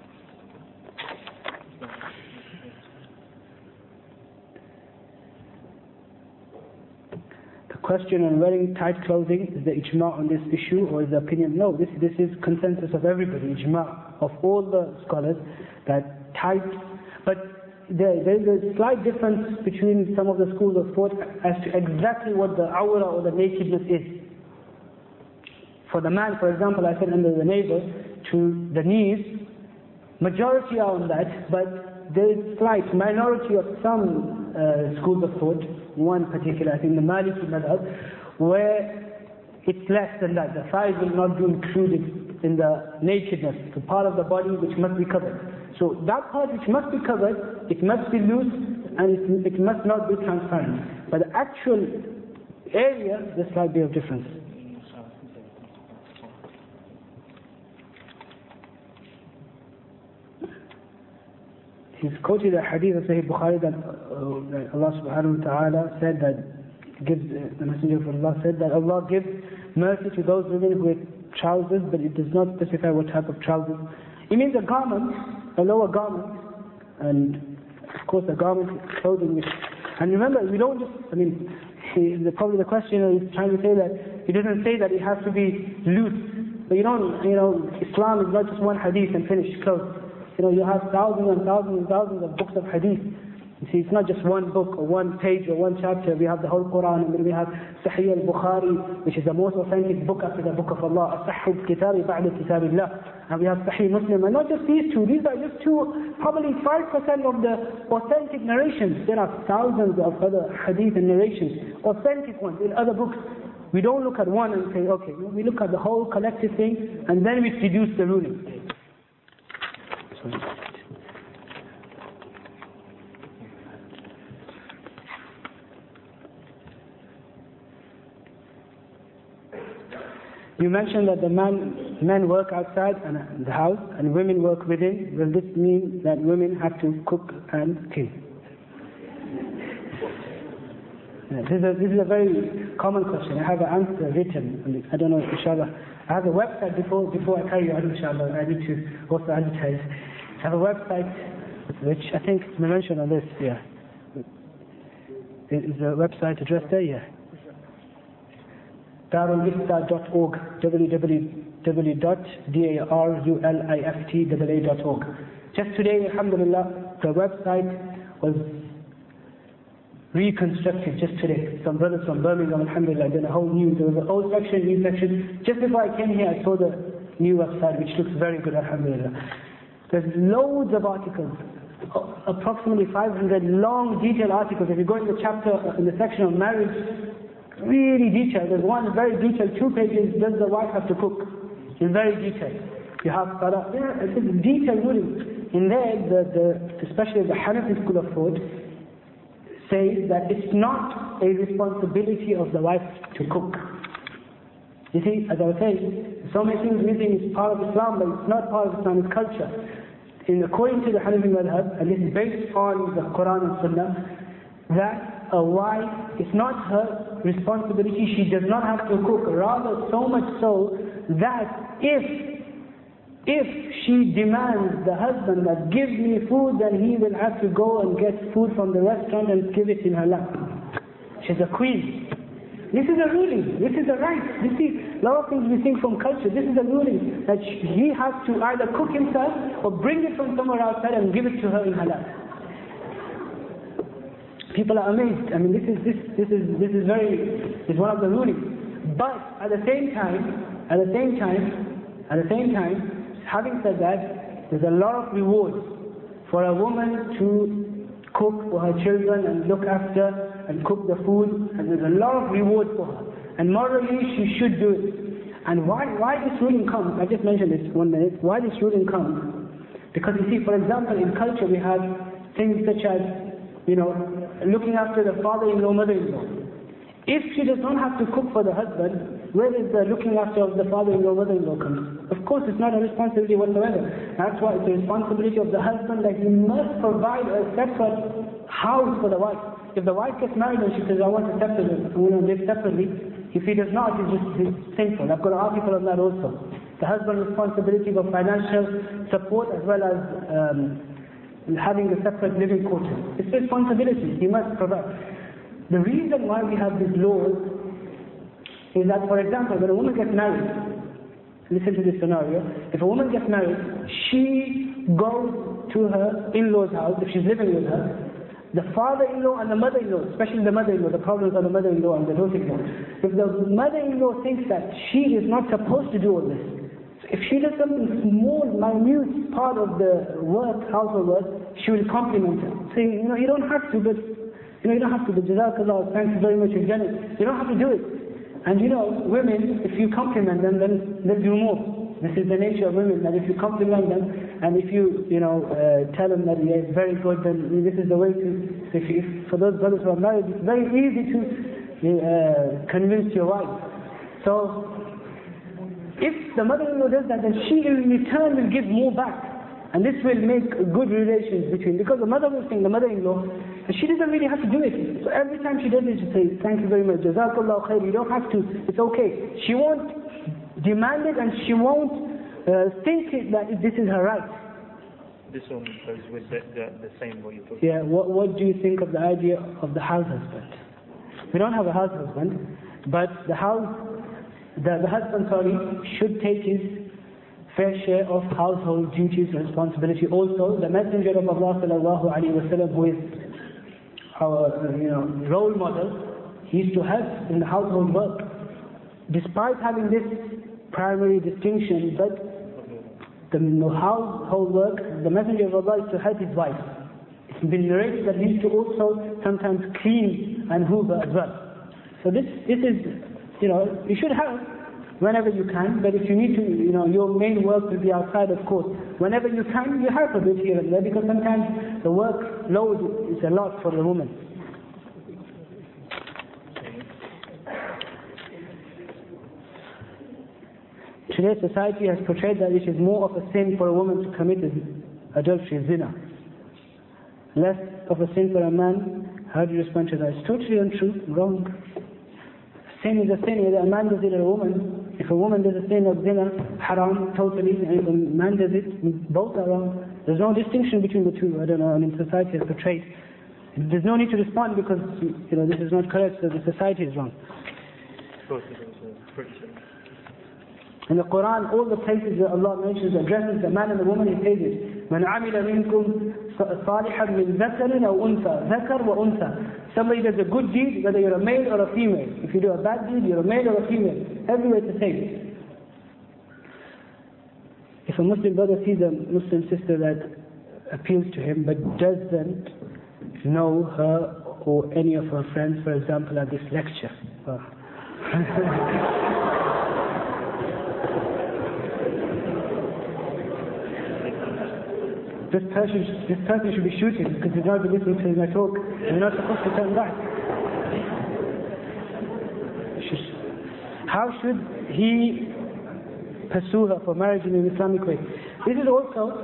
Question on wearing tight clothing, is the ijma' on this issue or is the opinion? No, this this is consensus of everybody, ijma' of all the scholars, that tight, but there, there is a slight difference between some of the schools of thought as to exactly what the awra or the nakedness is. For the man, for example, I said under the navel to the knees, majority are on that, but there is slight minority of some uh, schools of thought, one particular, I think the Maliki madhab, where it's less than that. The thighs will not be included in the nakedness, the part of the body which must be covered. So that part which must be covered, it must be loose and it, it must not be transparent. But the actual area, there's slight bit of difference. He's quoted a hadith of Sahih Bukhari that, uh, that Allah subhanahu wa ta'ala said that gives, uh, the Messenger of Allah said that Allah gives mercy to those women who wear trousers, but it does not specify what type of trousers. It means a garment, a lower garment, and of course a garment clothing which, and remember, we don't just, I mean, he, the, probably the questioner is trying to say that, he doesn't say that it has to be loose, but you don't, you know, Islam is not just one hadith and finished, closed. You know, you have thousands and thousands and thousands of books of hadith. You see, it's not just one book or one page or one chapter. We have the whole Quran, and then we have Sahih al-Bukhari, which is the most authentic book after the book of Allah, As-Sahih al-Kitabi ba'da Kitabillah. And we have Sahih Muslim, and not just these two. These are just two, probably five percent of the authentic narrations. There are thousands of other hadith and narrations, authentic ones in other books. We don't look at one and say, okay, we look at the whole collective thing, and then we deduce the ruling. You mentioned that the man, men work outside and the house and women work within. Will this mean that women have to cook and clean? Yeah, this, is a, this is a very common question. I have an answer written. I don't know, inshallah. I have a website before before I carry on, inshallah. I need to also advertise. I have a website which I think is mentioned on this, yeah. Is the website address there? Yeah. darul ifta dot org, w w w dot darulifta dot org. Just today, alhamdulillah, the website was reconstructed just today. Some brothers from Birmingham, alhamdulillah, did a whole new, there was an old section, new section. Just before I came here, I saw the new website, which looks very good, alhamdulillah. There's loads of articles, approximately five hundred long, detailed articles. If you go in the chapter, in the section of marriage, really detailed. There's one very detailed, two pages, does the wife have to cook? It's very detailed. You have salah, yeah, it's a detailed ruling. In there, the, the, especially the Hanafi school of thought, says that it's not a responsibility of the wife to cook. You see, as I was saying, so many things we think is part of Islam, but it's not part of Islamic culture. In according to the Hanafi madhab, and this is based on the Quran and Sunnah, that a wife, it's not her responsibility, she does not have to cook. Rather, so much so that if if she demands the husband that gives me food, then he will have to go and get food from the restaurant and give it in her lap. She's a queen. This is a ruling. This is a right. You see, a lot of things we think from culture. This is a ruling that he has to either cook himself or bring it from somewhere outside and give it to her in her lap. People are amazed. I mean, this is this this is this is very is one of the rulings. But at the same time, at the same time, at the same time, having said that, there's a lot of rewards for a woman to cook for her children and look after and cook the food, and there's a lot of reward for her. And morally, she should do it. And why, why this ruling comes, I just mentioned this one minute, why this ruling comes, because you see, for example, in culture we have things such as, you know, looking after the father-in-law, mother-in-law. If she does not have to cook for the husband, where is the looking after of the father-in-law, mother-in-law comes? Of course, it's not a responsibility whatsoever. That's why it's a responsibility of the husband that he must provide a separate house for the wife. If the wife gets married and she says, I want to separate, I want to live separately, if he does not, he's just he's sinful. I've got an article on that also. The husband's responsibility for financial support as well as um, having a separate living quarters. It's a responsibility, he must provide. The reason why we have these laws is that, for example, when a woman gets married, listen to this scenario, if a woman gets married, she goes to her in-law's house, if she's living with her, the father-in-law and the mother-in-law, especially the mother-in-law, the problems are the mother-in-law and the daughter-in-law. If the mother-in-law thinks that she is not supposed to do all this, if she does something small, minute part of the work, household work, she will compliment her, saying, you know, you don't have to, but You know, you don't have to, but Jazakallah, thank you very much, you've done it. You don't have to do it. And you know, women, if you compliment them, then they'll do more. This is the nature of women, that if you compliment them, and if you, you know, uh, tell them that yeah, it's very good, then this is the way to, if, if for those brothers who are married, it's very easy to uh, convince your wife. So, if the mother-in-law does that, then she in return will give more back. And this will make good relations between, because the mother will think, the mother-in-law, she doesn't really have to do it. So every time she does it, she says, thank you very much, Jazakallah khair, you don't have to, it's okay. She won't demand it and she won't uh, think it, that this is her right. This one goes with the, the, the same what you're talking Yeah, what, what do you think of the idea of the house husband? We don't have a house husband, but the house, the, the husband, sorry, should take his fair share of household duties and responsibility. Also, the Messenger of Allah sallallahu alaihi wasallam, who is our you know role model, he used to help in the household work. Despite having this primary distinction, but the household work, the Messenger of Allah used to help his wife. It's been narrated that he used to also sometimes clean and hoover as well. So this, this is, you know, you should help whenever you can, but if you need to, you know, your main work will be outside, of course. Whenever you can, you help a bit here and there, because sometimes the workload is a lot for the woman. Today's society has portrayed that it is more of a sin for a woman to commit adultery, zina. Less of a sin for a man. How do you respond to that? It's totally untrue, wrong. Sin is a sin, whether a man does it or a woman. If a woman does a sin of zina, haram, totally, and if a man does it, both are wrong. There's no distinction between the two. I don't know, I mean, society has portrayed. There's no need to respond because, you know, this is not correct, so the society is wrong. In the Quran, all the places that Allah mentions, addresses the man and the woman, He says it. مَنْ عَمِلَ مِنْكُمْ صَالِحًا مِنْ ذَكَرٍ أَوْ أُنْثَى ذَكَرْ وَأُنْثَى. Somebody does a good deed, whether you're a male or a female. If you do a bad deed, you're a male or a female. Everywhere it's the same. If a Muslim brother sees a Muslim sister that appeals to him, but doesn't know her or any of her friends, for example, at this lecture. Oh. This person, this person should be shooting because he's not listening to my talk. You're not supposed to turn back. How should he pursue her for marriage in an Islamic way? This is also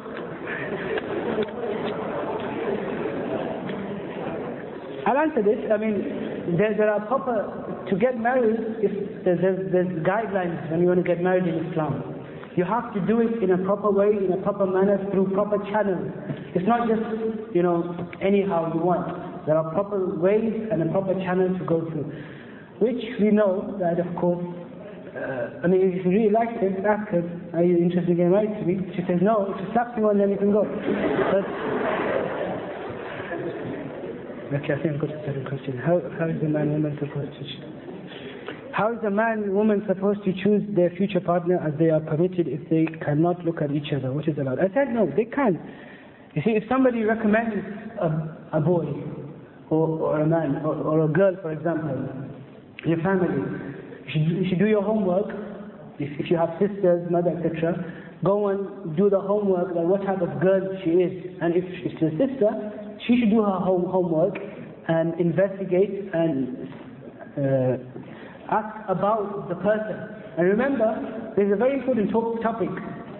I'll answer this. I mean, there, there are proper to get married. If there's, there's, there's guidelines when you want to get married in Islam. You have to do it in a proper way, in a proper manner, through proper channels. It's not just, you know, anyhow you want. There are proper ways and a proper channel to go through. Which we know that, of course, uh, I mean, if you really like it, ask her, are you interested in getting married to me? She says no. If she slaps you on, then you can go. But, okay, I think I've got a second question. How, how is the man and woman supposed to choose? How is a man and woman supposed to choose their future partner as they are permitted if they cannot look at each other? What is allowed? I said no, they can. You see, if somebody recommends a, a boy or, or a man or, or a girl, for example, in your family, you should, you should do your homework if, if you have sisters, mother, et cetera, go and do the homework that what type of girl she is. And if she's a sister, she should do her home homework and investigate and uh, ask about the person. And remember, there's a very important to topic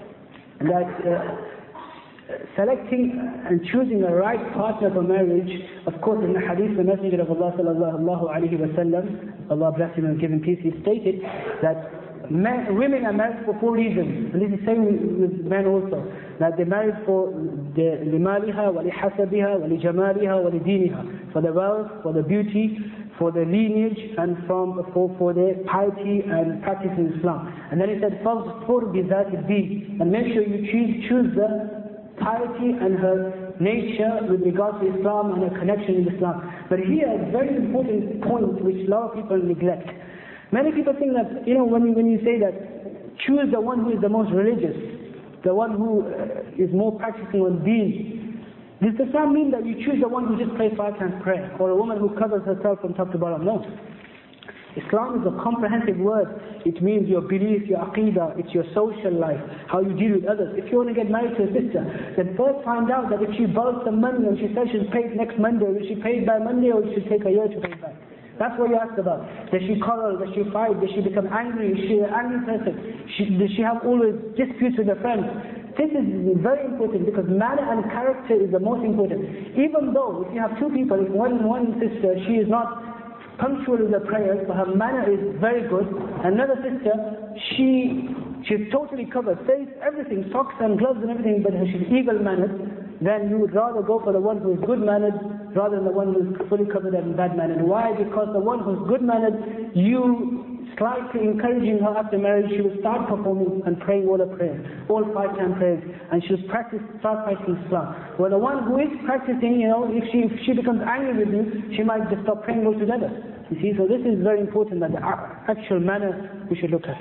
that uh, selecting and choosing a right partner for marriage. Of course, in the hadith, the Messenger of Allah sallallahu alaihi wasallam, Allah bless him and give him peace, he stated that men, women are married for four reasons, and this is same with men also. That they married for the لمالها ولحسبها ولجمالها ولدينها, for the wealth, for the beauty, for the lineage, and from for for their piety and practicing Islam. And then he said, فَاظْفُرْ بِذَاتِ الدِّينِ, and make sure you choose choose the piety and her nature with regard to Islam and her connection with Islam. But here, a very important point which a lot of people neglect. Many people think that, you know, when you, when you say that, choose the one who is the most religious, the one who uh, is more practicing on deen. This does not mean that you choose the one who just prays five times prayer, or a woman who covers herself from top to bottom. No. Islam is a comprehensive word. It means your belief, your aqidah, it's your social life, how you deal with others. If you want to get married to a sister, then first find out that if she borrows some money and she says she's paid next Monday, will she pay it by Monday or will she take a year to pay it back? That's what you ask about. Does she quarrel? Does she fight? Does she become angry? Is she an angry person? She, does she have always disputes with her friends? This is very important because manner and character is the most important. Even though if you have two people, if one one sister, she is not punctual in the prayers, but her manner is very good. Another sister, she she's totally covered, says everything, socks and gloves and everything, but she's evil-mannered. Then you would rather go for the one who is good-mannered rather than the one who is fully covered and bad-mannered. Why? Because the one who is good-mannered, you slightly encouraging her after marriage, she will start performing and praying all her prayers, all five-time prayers, and she'll practice, start practicing Islam. Well, the one who is practicing, you know, if she if she becomes angry with you, she might just stop praying altogether. You see, so this is very important, that the actual manner we should look at.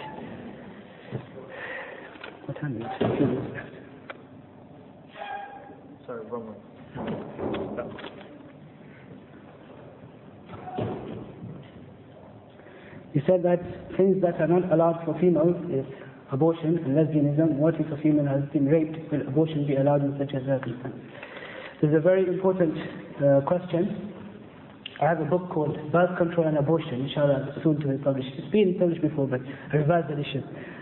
What time is it? Sorry, wrong one. You said that things that are not allowed for females is abortion and lesbianism. What if a female has been raped? Will abortion be allowed in such a circumstance? This is a very important uh, question. I have a book called Birth Control and Abortion, inshallah, soon to be published. It's been published before, but a revised edition.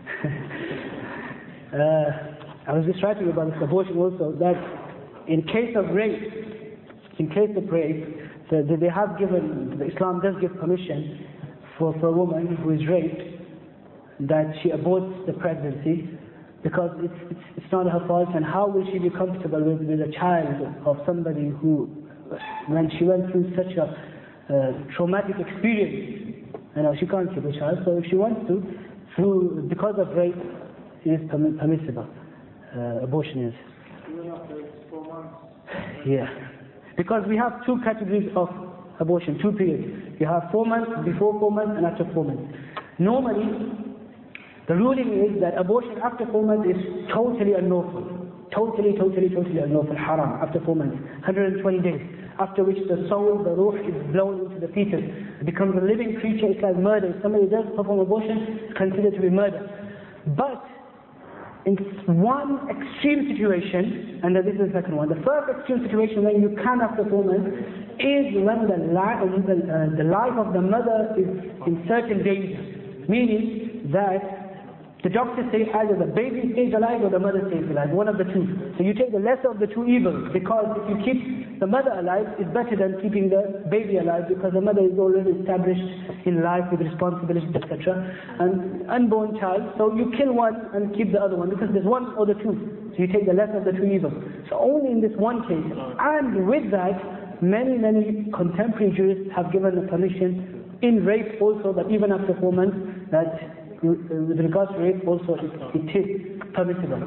uh, I was just writing about this abortion also, that in case of rape, in case of rape, the, the, they have given, the Islam does give permission for, for a woman who is raped, that she aborts the pregnancy, because it's, it's, it's not her fault, and how will she be comfortable with, with a child of somebody who, when she went through such a uh, traumatic experience, you know, she can't keep a child, so if she wants to, through, because of rape, it is perm permissible. Uh, abortion is. Even after four months? Yeah. Because we have two categories of abortion, two periods. You have four months, before four months, and after four months. Normally, the ruling is that abortion after four months is totally unlawful. Totally, totally, totally unlawful, haram, after four months. one hundred twenty days. After which the soul, the ruh, is blown into the fetus. It becomes a living creature, it's like murder. If somebody does perform abortion, it's considered to be murder. But, in one extreme situation, and this is the second one, the first extreme situation when you can after four months is when the, li the, uh, the life of the mother is in certain danger. Meaning that the doctors say either the baby stays alive or the mother stays alive, one of the two. So you take the lesser of the two evils, because if you keep the mother alive, it's better than keeping the baby alive, because the mother is already established in life with responsibilities, et cetera. And unborn child, so you kill one and keep the other one, because there's one or the two. So you take the lesser of the two evils. So only in this one case. And with that, many, many contemporary jurists have given the permission in rape also, that even after four months, that with regards to rape also it, it is permissible.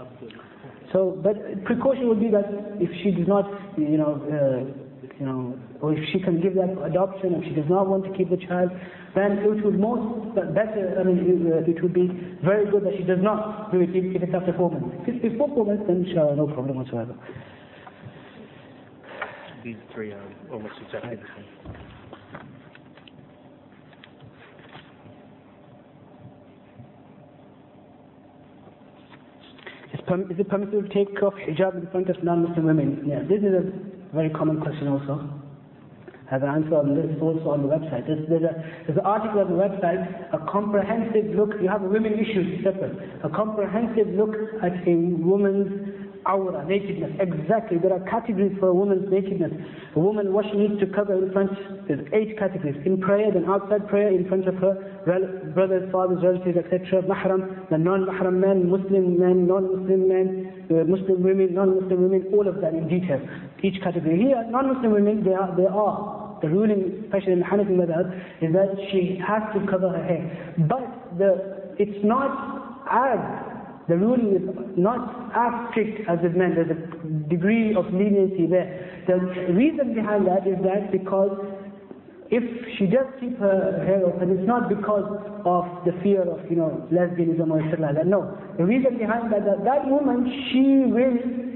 So, but precaution would be that if she does not, you know, uh, you know, or if she can give that adoption, if she does not want to keep the child, then it would most better. I mean, it, it would be very good that she does not do it if it's after four months. If it's before four months, then inshallah, no problem whatsoever. These three are almost exactly the same. perm- is it permissible to take off hijab in front of non-Muslim women? Yeah, this is a very common question also. I have an answer on this also on the website. There's, there's, a, there's an article on the website, a comprehensive look, you have a women issue separate, a comprehensive look at a woman's awra, nakedness. Exactly, there are categories for a woman's nakedness. A woman, what she needs to cover in front, there's eight categories. In prayer, then outside prayer, in front of her rel- brothers, fathers, relatives, et cetera. Mahram, the non-mahram men, Muslim men, non-Muslim men, uh, Muslim women, non-Muslim women, all of that in detail. Each category. Here, non-Muslim women, they are, they are. The ruling, especially in the Hanafi madhab, is that she has to cover her hair. But the it's not as The ruling is not as strict as with men. There's a degree of leniency there. The reason behind that is that because if she does keep her hair open, it's not because of the fear of, you know, lesbianism or something like that. No. The reason behind that, that, that woman, she will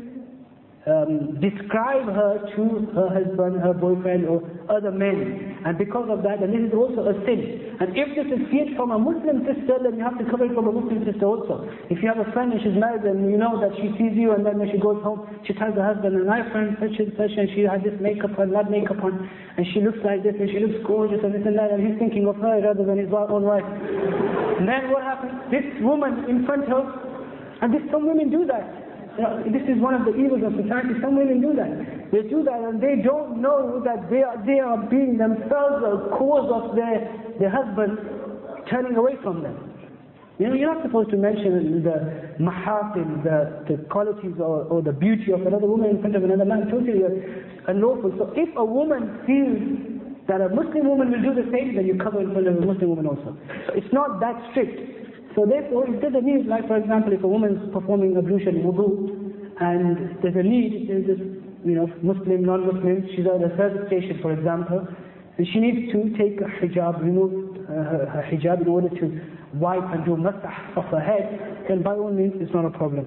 um, describe her to her husband, her boyfriend, or other men. And because of that, and this is also a sin. And if this is feared from a Muslim sister, then you have to cover it from a Muslim sister also. If you have a friend and she's married and you know that she sees you, and then when she goes home, she tells her husband, and my friend such and such, and she had this makeup on, that makeup on, and she looks like this, and she looks gorgeous, and this and that, and he's thinking of her rather than his own wife. And then what happens? This woman in front of, and this, some women do that. You know, this is one of the evils of society. Some women do that. They do that and they don't know that they are, they are being themselves a cause of their, their husband turning away from them. You know, you're not supposed to mention the mahasin, the, the qualities or, or the beauty of another woman in front of another man. Totally unlawful. So if a woman feels that a Muslim woman will do the same, then you cover in front of a Muslim woman also. So it's not that strict. So therefore, if there's a need, like for example, if a woman is performing ablution, wudu, and there's a need, there's this, you know, Muslim, non-Muslim, she's at a service station, for example, and she needs to take a hijab, remove uh, her, her hijab in order to wipe and do masah of her head, then by all means, it's not a problem.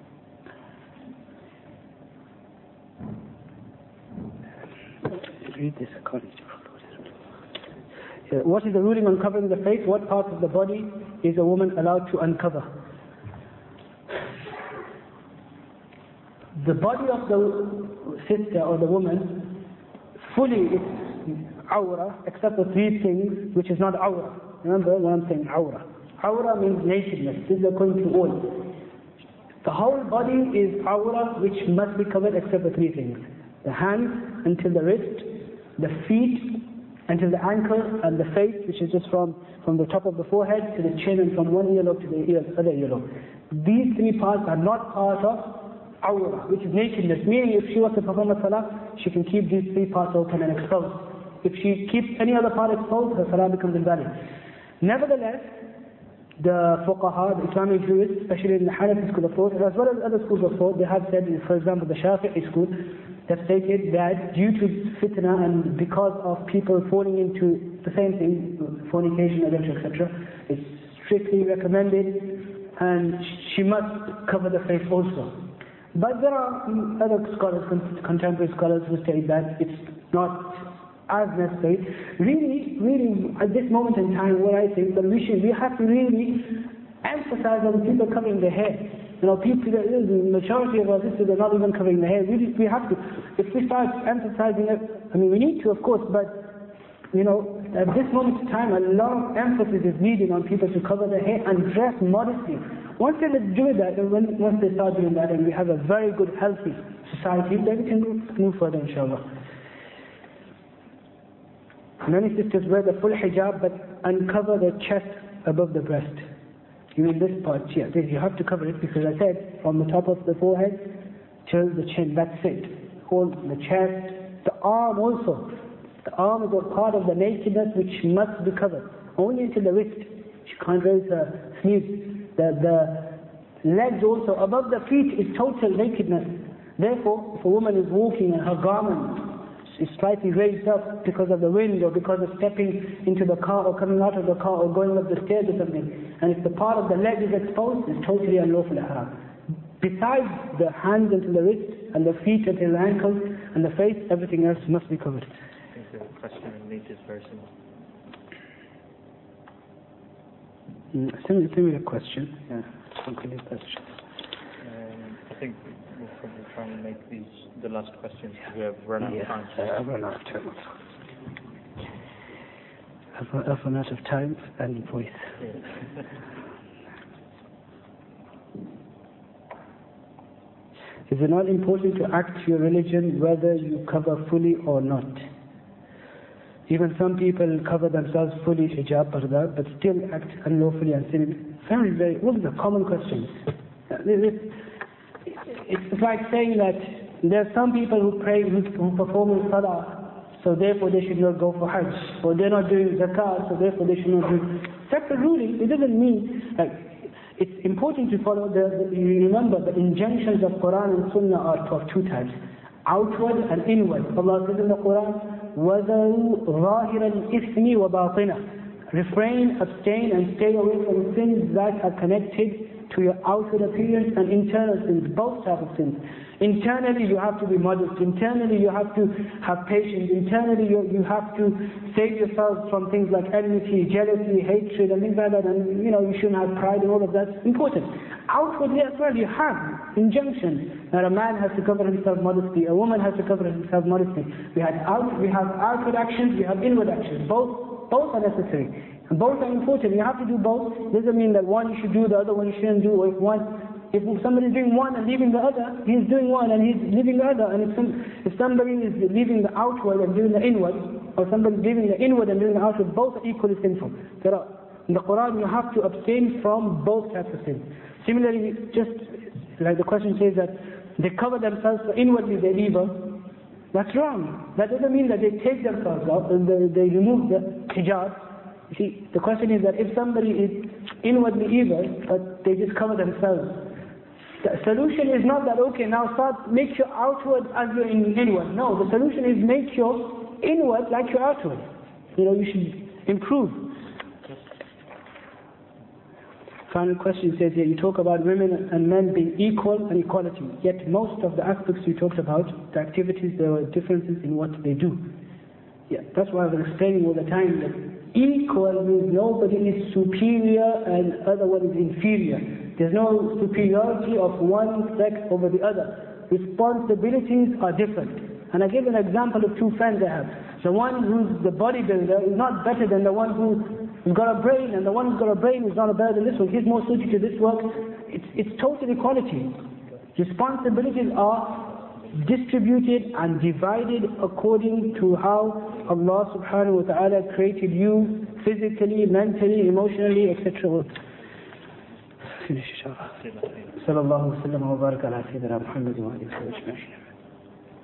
Read this according to Uh, what is the ruling on covering the face? What part of the body is a woman allowed to uncover? The body of the sister or the woman fully is awra, except for three things, which is not awra. Remember what I'm saying, awra. Awra means nakedness. This is according to all. The whole body is awra, which must be covered except for three things. The hands until the wrist, the feet until the ankle, and the face, which is just from, from the top of the forehead to the chin, and from one earlobe to the ear, other earlobe. These three parts are not part of awra, which is nakedness. Meaning if she was to perform a salah, she can keep these three parts open and exposed. If she keeps any other part exposed, her salah becomes invalid. Nevertheless, the fuqaha, the Islamic jurists, especially in the Hanafi school of thought, as well as other schools of thought, they have said, for example, the Shafi'i school, they've stated that due to fitna and because of people falling into the same thing, fornication, adultery, et cetera, it's strictly recommended, and she must cover the face also. But there are other scholars, contemporary scholars, who state that it's not as necessary. Really, really, at this moment in time, what I think that we should, we have to really emphasize on people covering their hair. You know, people, the majority of our sisters are not even covering their hair. We just, we have to. If we start emphasizing it, I mean, we need to, of course, but, you know, at this moment in time, a lot of emphasis is needed on people to cover their hair and dress modestly. Once they do that, and when, once they start doing that, and we have a very good, healthy society, then we can move further, inshallah. Many sisters wear the full hijab, but uncover the chest above the breast. You mean this part? Yeah, you have to cover it, because I said, from the top of the forehead till the chin, that's it. Hold the chest, the arm also. The arm is a part of the nakedness which must be covered. Only until the wrist. She can't raise her sleeves. The, the legs also, above the feet is total nakedness. Therefore, if a woman is walking and her garment is slightly raised up because of the wind or because of stepping into the car or coming out of the car or going up the stairs or something, and if the part of the leg is exposed, it's totally unlawful haram. Besides the hands until the wrist and the feet until the ankles and the face, everything else must be covered. I think the question needs this person. Mm, send, me, send me a question. Yeah, some kind of question. Um, I think we'll probably try and make these the last questions because we have run out of time. Yeah, I've run out of time. I've run I've run out of time and voice. Yeah. Is it not important to act your religion whether you cover fully or not? Even some people cover themselves fully, hijab, parda, but still act unlawfully and sin. Very, very, all the common questions. It's like saying that there are some people who pray, who perform in salah, so therefore they should not go for hajj. Or they're not doing zakah, so therefore they should not do. Separate ruling, it doesn't mean, like, it's important to follow the, the, you remember the injunctions of Quran and Sunnah are of two types, outward and inward. Allah says in the Quran, وَذَرُوا ظَاهِرَ الْإِثْمِ وَبَاطِنَهُ. Refrain, abstain and stay away from sins that are connected to your outward appearance and internal sins, both types of sins. Internally you have to be modest, internally you have to have patience, internally you, you have to save yourself from things like enmity, jealousy, hatred and things like that, and you know, you shouldn't have pride and all of that. Important. Outwardly as well you have injunctions that a man has to cover himself modestly, a woman has to cover herself modestly. We have, out, we have outward actions, we have inward actions, both, both are necessary. And both are important. You have to do both. Doesn't mean that one you should do, the other one you shouldn't do. Or if one, if somebody is doing one and leaving the other, he's doing one and he's leaving the other. And if, some, if somebody is leaving the outward and doing the inward, or somebody is leaving the inward and doing the outward, both are equally sinful. There are, in the Quran you have to abstain from both types of sins. Similarly, just like the question says that they cover themselves so inwardly they're evil. That's wrong. That doesn't mean that they take themselves out and they, they remove the hijab. You see, the question is that if somebody is inwardly evil, but they just cover themselves, the solution is not that, okay, now start, make your outward as your inward. No, the solution is make your inward like your outward. You know, you should improve. Final question says here, you talk about women and men being equal and equality, yet most of the aspects you talked about, the activities, there are differences in what they do. Yeah, that's why I was explaining all the time that equal means nobody is superior and other one is inferior. There's no superiority of one sex over the other. Responsibilities are different. And I give an example of two friends I have. The one who's the bodybuilder is not better than the one who's got a brain, and the one who's got a brain is not better than this one. He's more suited to this work. It's, it's total equality. Responsibilities are distributed and divided according to how Allah subhanahu wa ta'ala created you physically, mentally, emotionally, et cetera. Finish inshallah. Sallallahu wa sallam wa baraka ala sayyidina Muhammad wa alihi wa sahbihi.